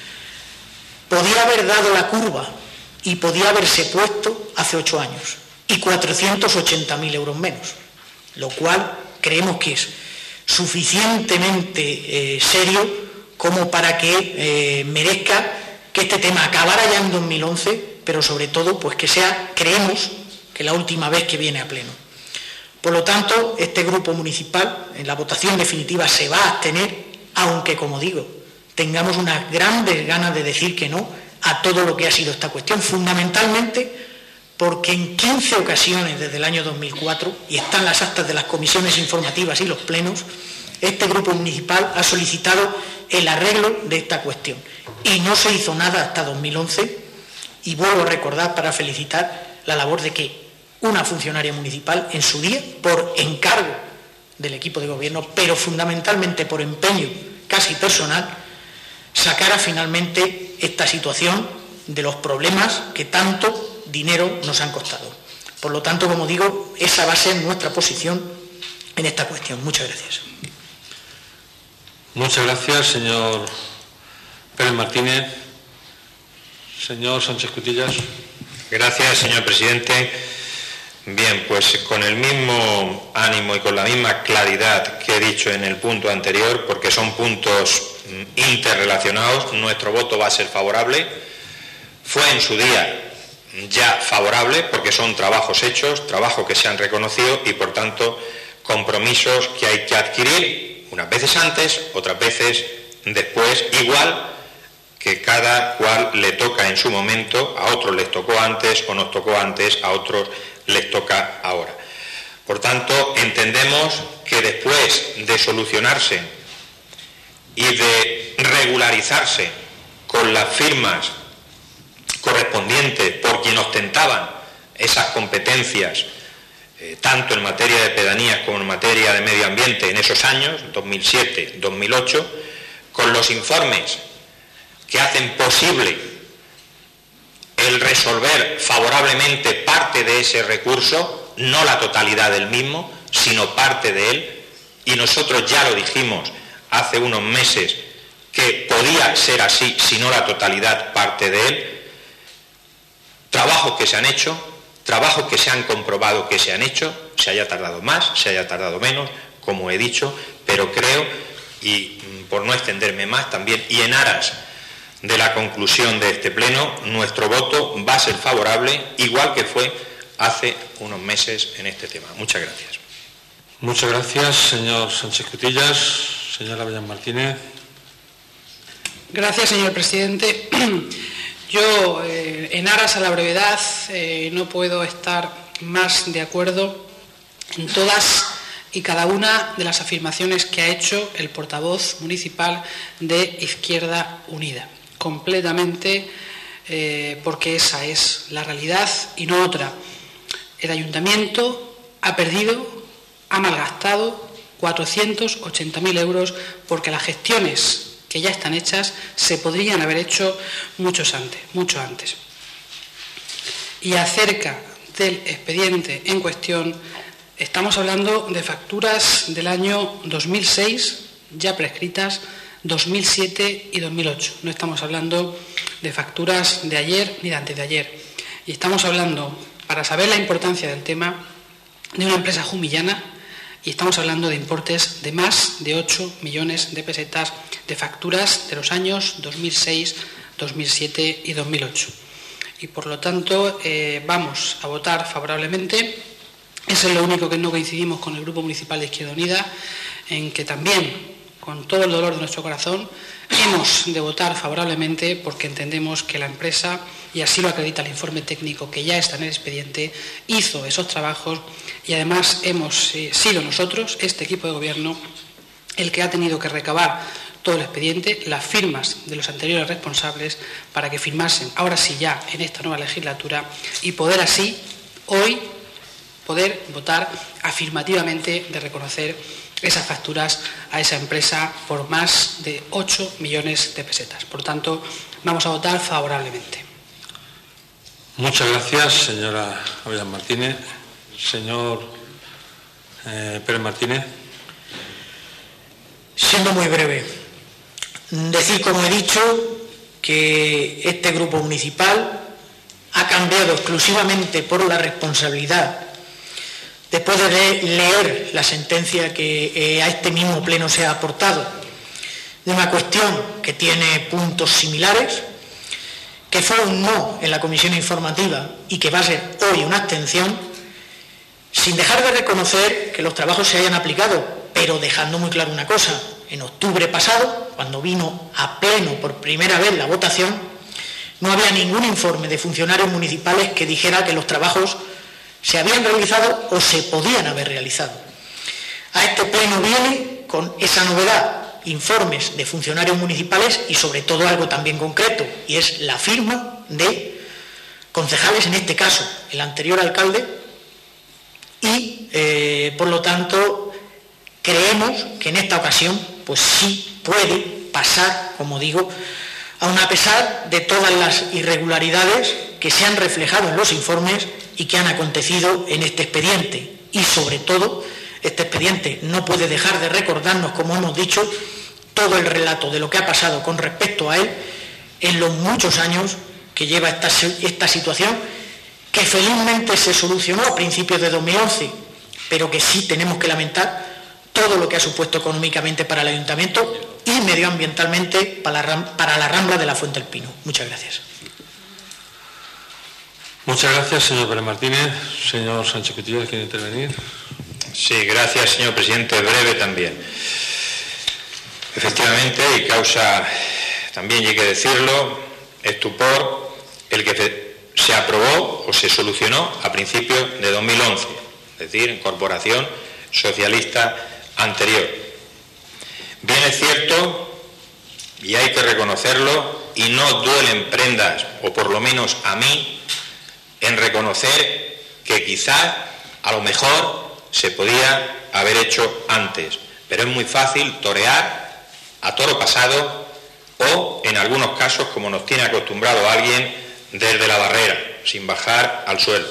podía haber dado la curva y podía haberse puesto hace ocho años y cuatrocientos ochenta mil euros menos, lo cual creemos que es suficientemente eh, serio como para que eh, merezca que este tema acabara ya en dos mil once, pero sobre todo pues que sea, creemos, que la última vez que viene a pleno. Por lo tanto, este grupo municipal en la votación definitiva se va a abstener, aunque, como digo, tengamos unas grandes ganas de decir que no a todo lo que ha sido esta cuestión, fundamentalmente porque en quince ocasiones desde el año dos mil cuatro, y están las actas de las comisiones informativas y los plenos, este grupo municipal ha solicitado el arreglo de esta cuestión y no se hizo nada hasta dos mil once, y vuelvo a recordar para felicitar la labor de que una funcionaria municipal en su día, por encargo del equipo de gobierno, pero fundamentalmente por empeño casi personal, sacara finalmente esta situación de los problemas que tanto dinero nos han costado. Por lo tanto, como digo, esa va a ser nuestra posición en esta cuestión. Muchas gracias. Muchas gracias, señor Pérez Martínez. Señor Sánchez Cutillas. Gracias, señor presidente. Bien, pues con el mismo ánimo y con la misma claridad que he dicho en el punto anterior, porque son puntos interrelacionados, nuestro voto va a ser favorable. Fue en su día ya favorable porque son trabajos hechos, trabajos que se han reconocido y, por tanto, compromisos que hay que adquirir unas veces antes, otras veces después, igual que cada cual le toca en su momento, a otros les tocó antes o nos tocó antes, a otros les toca ahora. Por tanto, entendemos que después de solucionarse y de regularizarse con las firmas correspondientes por quien ostentaban esas competencias, eh, tanto en materia de pedanías como en materia de medio ambiente en esos años, dos mil siete dos mil ocho, con los informes que hacen posible el resolver favorablemente parte de ese recurso, no la totalidad del mismo, sino parte de él, y nosotros ya lo dijimos hace unos meses que podía ser así, si no la totalidad, parte de él. Trabajos que se han hecho, trabajos que se han comprobado que se han hecho, se haya tardado más, se haya tardado menos, como he dicho, pero creo, y por no extenderme más también, y en aras de la conclusión de este pleno, nuestro voto va a ser favorable, igual que fue hace unos meses en este tema. Muchas gracias. Muchas gracias, señor Sánchez Cutillas. Señora Bellán Martínez. Gracias, señor presidente. Yo, eh, en aras a la brevedad, eh, no puedo estar más de acuerdo en todas y cada una de las afirmaciones que ha hecho el portavoz municipal de Izquierda Unida. Completamente, eh, porque esa es la realidad y no otra. El ayuntamiento ha perdido, ha malgastado cuatrocientos ochenta mil euros porque las gestiones que ya están hechas se podrían haber hecho muchos antes, mucho antes. Y acerca del expediente en cuestión, estamos hablando de facturas del año dos mil seis, ya prescritas, dos mil siete y dos mil ocho. No estamos hablando de facturas de ayer ni de antes de ayer. Y estamos hablando, para saber la importancia del tema, de una empresa jumillana, y estamos hablando de importes de más de ocho millones de pesetas de facturas de los años dos mil seis, dos mil siete y dos mil ocho. Y por lo tanto eh, vamos a votar favorablemente. Eso es lo único que no coincidimos con el Grupo Municipal de Izquierda Unida, en que también, con todo el dolor de nuestro corazón, hemos de votar favorablemente porque entendemos que la empresa, y así lo acredita el informe técnico que ya está en el expediente, hizo esos trabajos y además hemos eh, sido nosotros, este equipo de gobierno, el que ha tenido que recabar todo el expediente, las firmas de los anteriores responsables para que firmasen, ahora sí ya, en esta nueva legislatura y poder así, hoy, poder votar afirmativamente de reconocer esas facturas a esa empresa por más de ocho millones de pesetas. Por tanto, vamos a votar favorablemente. Muchas gracias, señora Ávila Martínez. Señor eh, Pérez Martínez. Siendo muy breve, decir, como he dicho, que este grupo municipal ha cambiado exclusivamente por la responsabilidad, después de leer la sentencia que eh, a este mismo pleno se ha aportado, de una cuestión que tiene puntos similares, que fue un no en la comisión informativa y que va a ser hoy una abstención, sin dejar de reconocer que los trabajos se hayan aplicado, pero dejando muy claro una cosa: en octubre pasado, cuando vino a pleno por primera vez la votación, no había ningún informe de funcionarios municipales que dijera que los trabajos se habían realizado o se podían haber realizado. A este pleno viene con esa novedad, informes de funcionarios municipales y sobre todo algo también concreto, y es la firma de concejales, en este caso el anterior alcalde, y eh, por lo tanto creemos que en esta ocasión pues sí puede pasar, como digo, aun a pesar de todas las irregularidades que se han reflejado en los informes y que han acontecido en este expediente. Y sobre todo, este expediente no puede dejar de recordarnos, como hemos dicho, todo el relato de lo que ha pasado con respecto a él en los muchos años que lleva esta, esta situación, que felizmente se solucionó a principios de dos mil once, pero que sí tenemos que lamentar todo lo que ha supuesto económicamente para el ayuntamiento y medioambientalmente para la, para la Rambla de la Fuente del Pino. Muchas gracias. Muchas gracias, señor Pérez Martínez. Señor Sánchez Cutillas, ¿quiere intervenir? Sí, gracias, señor presidente. Breve también. Efectivamente, y causa también, y hay que decirlo, estupor el que se aprobó o se solucionó a principios de dos mil once, es decir, en corporación socialista anterior. Bien es cierto, y hay que reconocerlo, y no duelen prendas, o por lo menos a mí, en reconocer que quizás, a lo mejor, se podía haber hecho antes, pero es muy fácil torear a toro pasado o, en algunos casos, como nos tiene acostumbrado alguien, desde la barrera, sin bajar al suelo.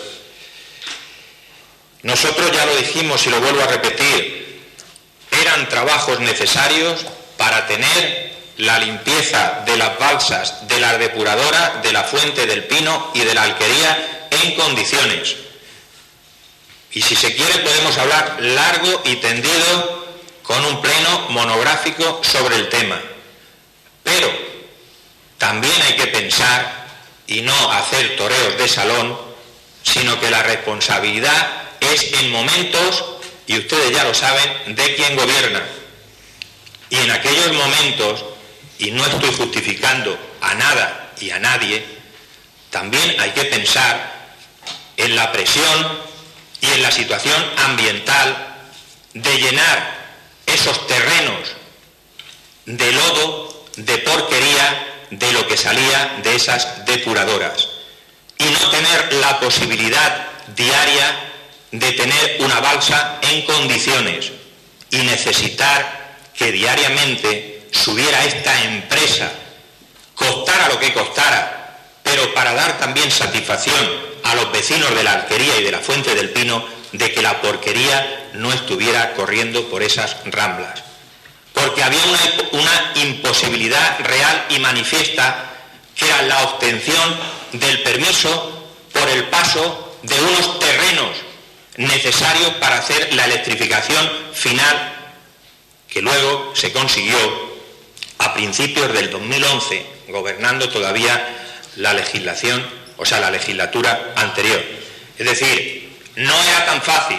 Nosotros ya lo dijimos y lo vuelvo a repetir, eran trabajos necesarios para tener la limpieza de las balsas, de la depuradora, de la Fuente del Pino y de la Alquería en condiciones. Y si se quiere podemos hablar largo y tendido con un pleno monográfico sobre el tema. Pero también hay que pensar y no hacer toreos de salón, sino que la responsabilidad es en momentos, y ustedes ya lo saben, de quien gobierna. Y en aquellos momentos, y no estoy justificando a nada y a nadie, también hay que pensar en la presión y en la situación ambiental de llenar esos terrenos de lodo, de porquería, de lo que salía de esas depuradoras, y no tener la posibilidad diaria de tener una balsa en condiciones y necesitar que diariamente subiera esta empresa, costara lo que costara, pero para dar también satisfacción a los vecinos de la Alquería y de la Fuente del Pino de que la porquería no estuviera corriendo por esas ramblas. Porque había una, una imposibilidad real y manifiesta, que era la obtención del permiso por el paso de unos terrenos necesarios para hacer la electrificación final, que luego se consiguió a principios del dos mil once, gobernando todavía la legislación, o sea, la legislatura anterior. Es decir, no era tan fácil.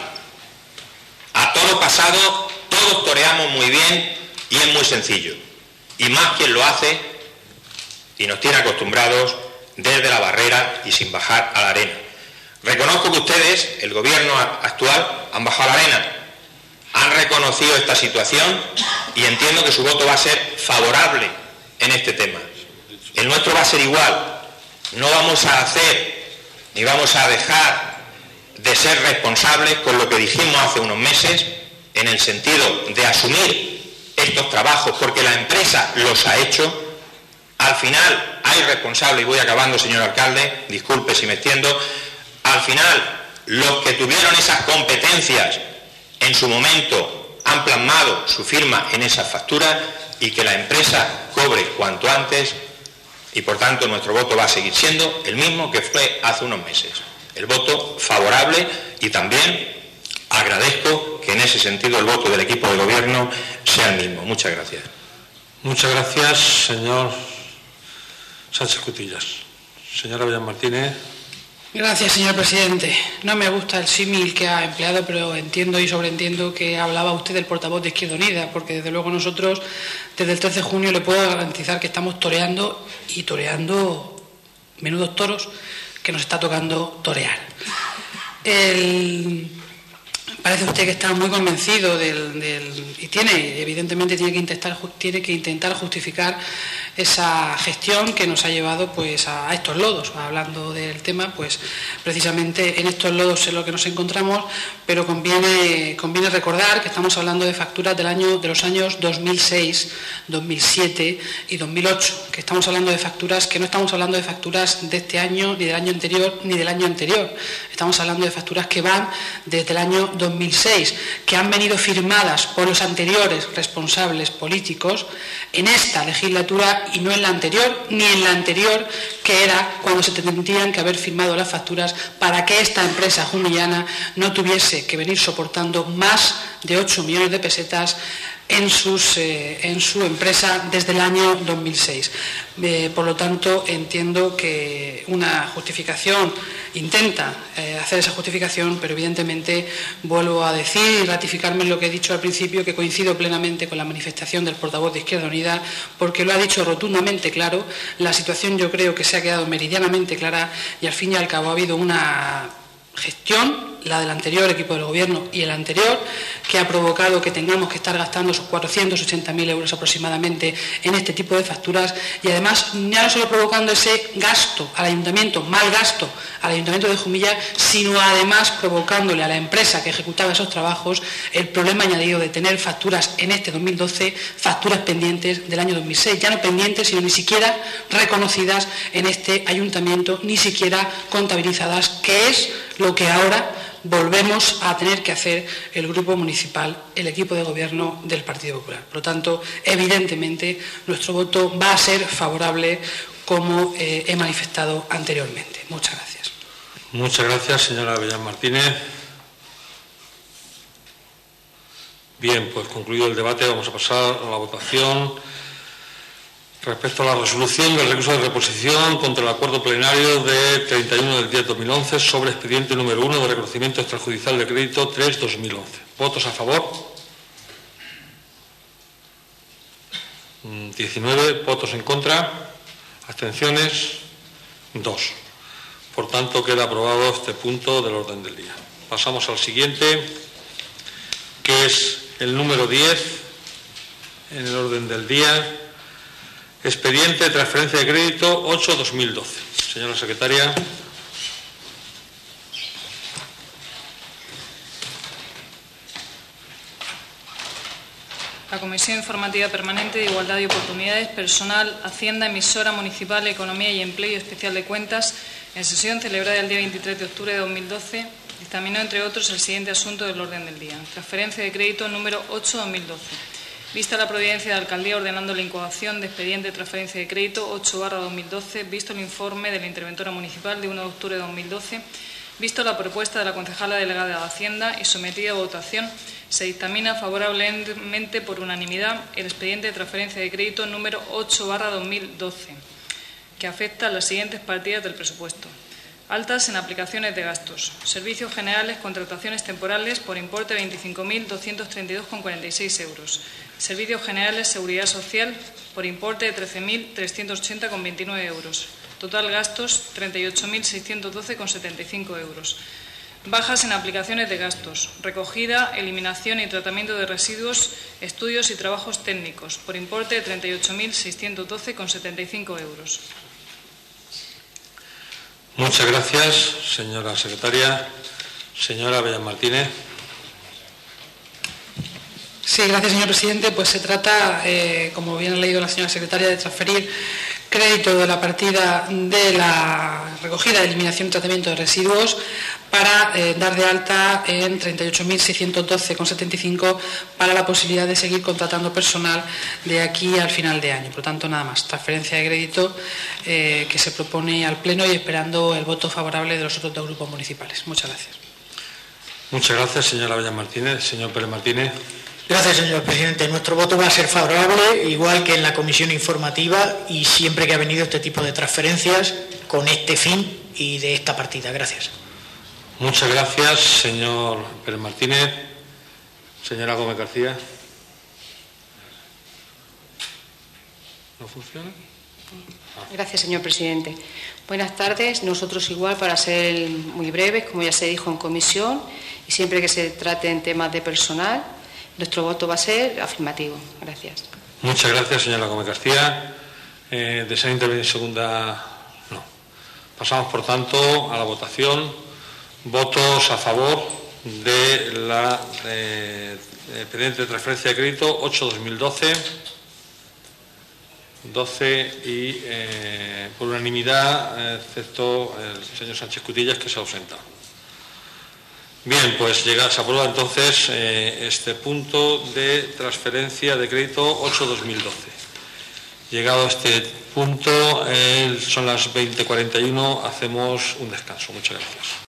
A toro pasado todos toreamos muy bien y es muy sencillo. Y más quien lo hace y nos tiene acostumbrados desde la barrera y sin bajar a la arena. Reconozco que ustedes, el gobierno actual, han bajado a la arena, han reconocido esta situación y entiendo que su voto va a ser favorable en este tema. El nuestro va a ser igual. No vamos a hacer ni vamos a dejar de ser responsables con lo que dijimos hace unos meses, en el sentido de asumir estos trabajos porque la empresa los ha hecho. Al final hay responsables, y voy acabando, señor alcalde, disculpe si me extiendo, al final los que tuvieron esas competencias en su momento han plasmado su firma en esas facturas, y que la empresa cobre cuanto antes, y por tanto nuestro voto va a seguir siendo el mismo que fue hace unos meses, el voto favorable, y también agradezco que en ese sentido el voto del equipo de gobierno sea el mismo. Muchas gracias. Muchas gracias, señor Sánchez Cutillas. Señora Villar Martínez. Gracias, señor presidente. No me gusta el símil que ha empleado, pero entiendo y sobreentiendo que hablaba usted del portavoz de Izquierda Unida, porque desde luego nosotros desde el trece de junio le puedo garantizar que estamos toreando, y toreando menudos toros que nos está tocando torear. El... Parece usted que está muy convencido del, del, y tiene, evidentemente, tiene que intentar, tiene que intentar justificar esa gestión que nos ha llevado pues a, a estos lodos. Hablando del tema, pues precisamente en estos lodos es lo que nos encontramos, pero conviene, conviene recordar que estamos hablando de facturas del año, de los años dos mil seis, dos mil siete y dos mil ocho, que estamos hablando de facturas, que no estamos hablando de facturas de este año, ni del año anterior, ni del año anterior. Estamos hablando de facturas que van desde el año dos mil seis, que han venido firmadas por los anteriores responsables políticos en esta legislatura y no en la anterior, ni en la anterior, que era cuando se tendrían que haber firmado las facturas para que esta empresa jumillana no tuviese que venir soportando más de ocho millones de pesetas en, sus, eh, en su empresa desde el año dos mil seis. Eh, por lo tanto, entiendo que una justificación intenta eh, hacer esa justificación, pero evidentemente vuelvo a decir y ratificarme en lo que he dicho al principio, que coincido plenamente con la manifestación del portavoz de Izquierda Unida, porque lo ha dicho rotundamente claro. La situación, yo creo que se ha quedado meridianamente clara, y al fin y al cabo ha habido una gestión, la del anterior equipo del gobierno y el anterior, que ha provocado que tengamos que estar gastando esos cuatrocientos ochenta mil euros aproximadamente en este tipo de facturas, y además ya no solo provocando ese gasto al ayuntamiento, mal gasto al ayuntamiento de Jumilla, sino además provocándole a la empresa que ejecutaba esos trabajos el problema añadido de tener facturas en este dos mil doce, facturas pendientes del año dos mil seis, ya no pendientes, sino ni siquiera reconocidas en este ayuntamiento, ni siquiera contabilizadas, que es lo que ahora volvemos a tener que hacer el grupo municipal, el equipo de gobierno del Partido Popular. Por lo tanto, evidentemente, nuestro voto va a ser favorable, como eh, he manifestado anteriormente. Muchas gracias. Muchas gracias, señora Villar Martínez. Bien, pues concluido el debate, vamos a pasar a la votación. Respecto a la resolución del recurso de reposición contra el acuerdo plenario de treinta y uno del diez de dos mil once sobre expediente número uno de reconocimiento extrajudicial de crédito tres barra dos mil once. ¿Votos a favor? diecinueve. ¿Votos en contra? ¿Abstenciones? dos. Por tanto, queda aprobado este punto del orden del día. pasamos al siguiente, que es el número diez, en el orden del día, expediente de transferencia de crédito ocho barra dos mil doce. Señora secretaria. La Comisión Informativa Permanente de Igualdad y Oportunidades, Personal, Hacienda, Emisora Municipal, Economía y Empleo y Especial de Cuentas, en sesión celebrada el día veintitrés de octubre de dos mil doce, dictaminó, entre otros, el siguiente asunto del orden del día. Transferencia de crédito número ocho barra dos mil doce. Vista la providencia de la Alcaldía ordenando la incoación de expediente de transferencia de crédito ocho barra dos mil doce, visto el informe de la interventora municipal de uno de octubre de dos mil doce, visto la propuesta de la concejala delegada de Hacienda y sometida a votación, se dictamina favorablemente por unanimidad el expediente de transferencia de crédito número ocho barra dos mil doce, que afecta a las siguientes partidas del presupuesto. Altas en aplicaciones de gastos. Servicios generales, contrataciones temporales por importe de veinticinco mil doscientos treinta y dos coma cuarenta y seis euros. Servicios generales, seguridad social, por importe de trece mil trescientos ochenta coma veintinueve euros. Total gastos, treinta y ocho mil seiscientos doce coma setenta y cinco euros. Bajas en aplicaciones de gastos. Recogida, eliminación y tratamiento de residuos, estudios y trabajos técnicos, por importe de treinta y ocho mil seiscientos doce coma setenta y cinco euros. Muchas gracias, señora secretaria. Señora Bellas Martínez. Sí, gracias, señor presidente. Pues se trata, eh, como bien ha leído la señora secretaria, de transferir crédito de la partida de la recogida, eliminación y tratamiento de residuos para eh, dar de alta en treinta y ocho mil seiscientos doce coma setenta y cinco para la posibilidad de seguir contratando personal de aquí al final de año. Por lo tanto, nada más. Transferencia de crédito eh, que se propone al Pleno y esperando el voto favorable de los otros dos grupos municipales. Muchas gracias. Muchas gracias, señora Bellas Martínez. Señor Pérez Martínez. Gracias, señor presidente. Nuestro voto va a ser favorable, igual que en la comisión informativa y siempre que ha venido este tipo de transferencias con este fin y de esta partida. Gracias. Muchas gracias, señor Pérez Martínez. Señora Gómez García. ¿No funciona? Ah. Gracias, señor presidente. Buenas tardes. Nosotros igual, para ser muy breves, como ya se dijo en comisión, y siempre que se traten temas de personal, nuestro voto va a ser afirmativo. Gracias. Muchas gracias, señora Gómez García. Eh, ¿Desea intervenir segunda? No. Pasamos, por tanto, a la votación. Votos a favor de la eh, expediente de transferencia de crédito ocho barra dos mil doce. doce y eh, por unanimidad, excepto el señor Sánchez Cutillas, que se ha ausentado. Bien, pues llega, se aprueba entonces eh, este punto de transferencia de crédito ocho barra dos mil doce. Llegado a este punto, eh, son las veinte cuarenta y uno, hacemos un descanso. Muchas gracias.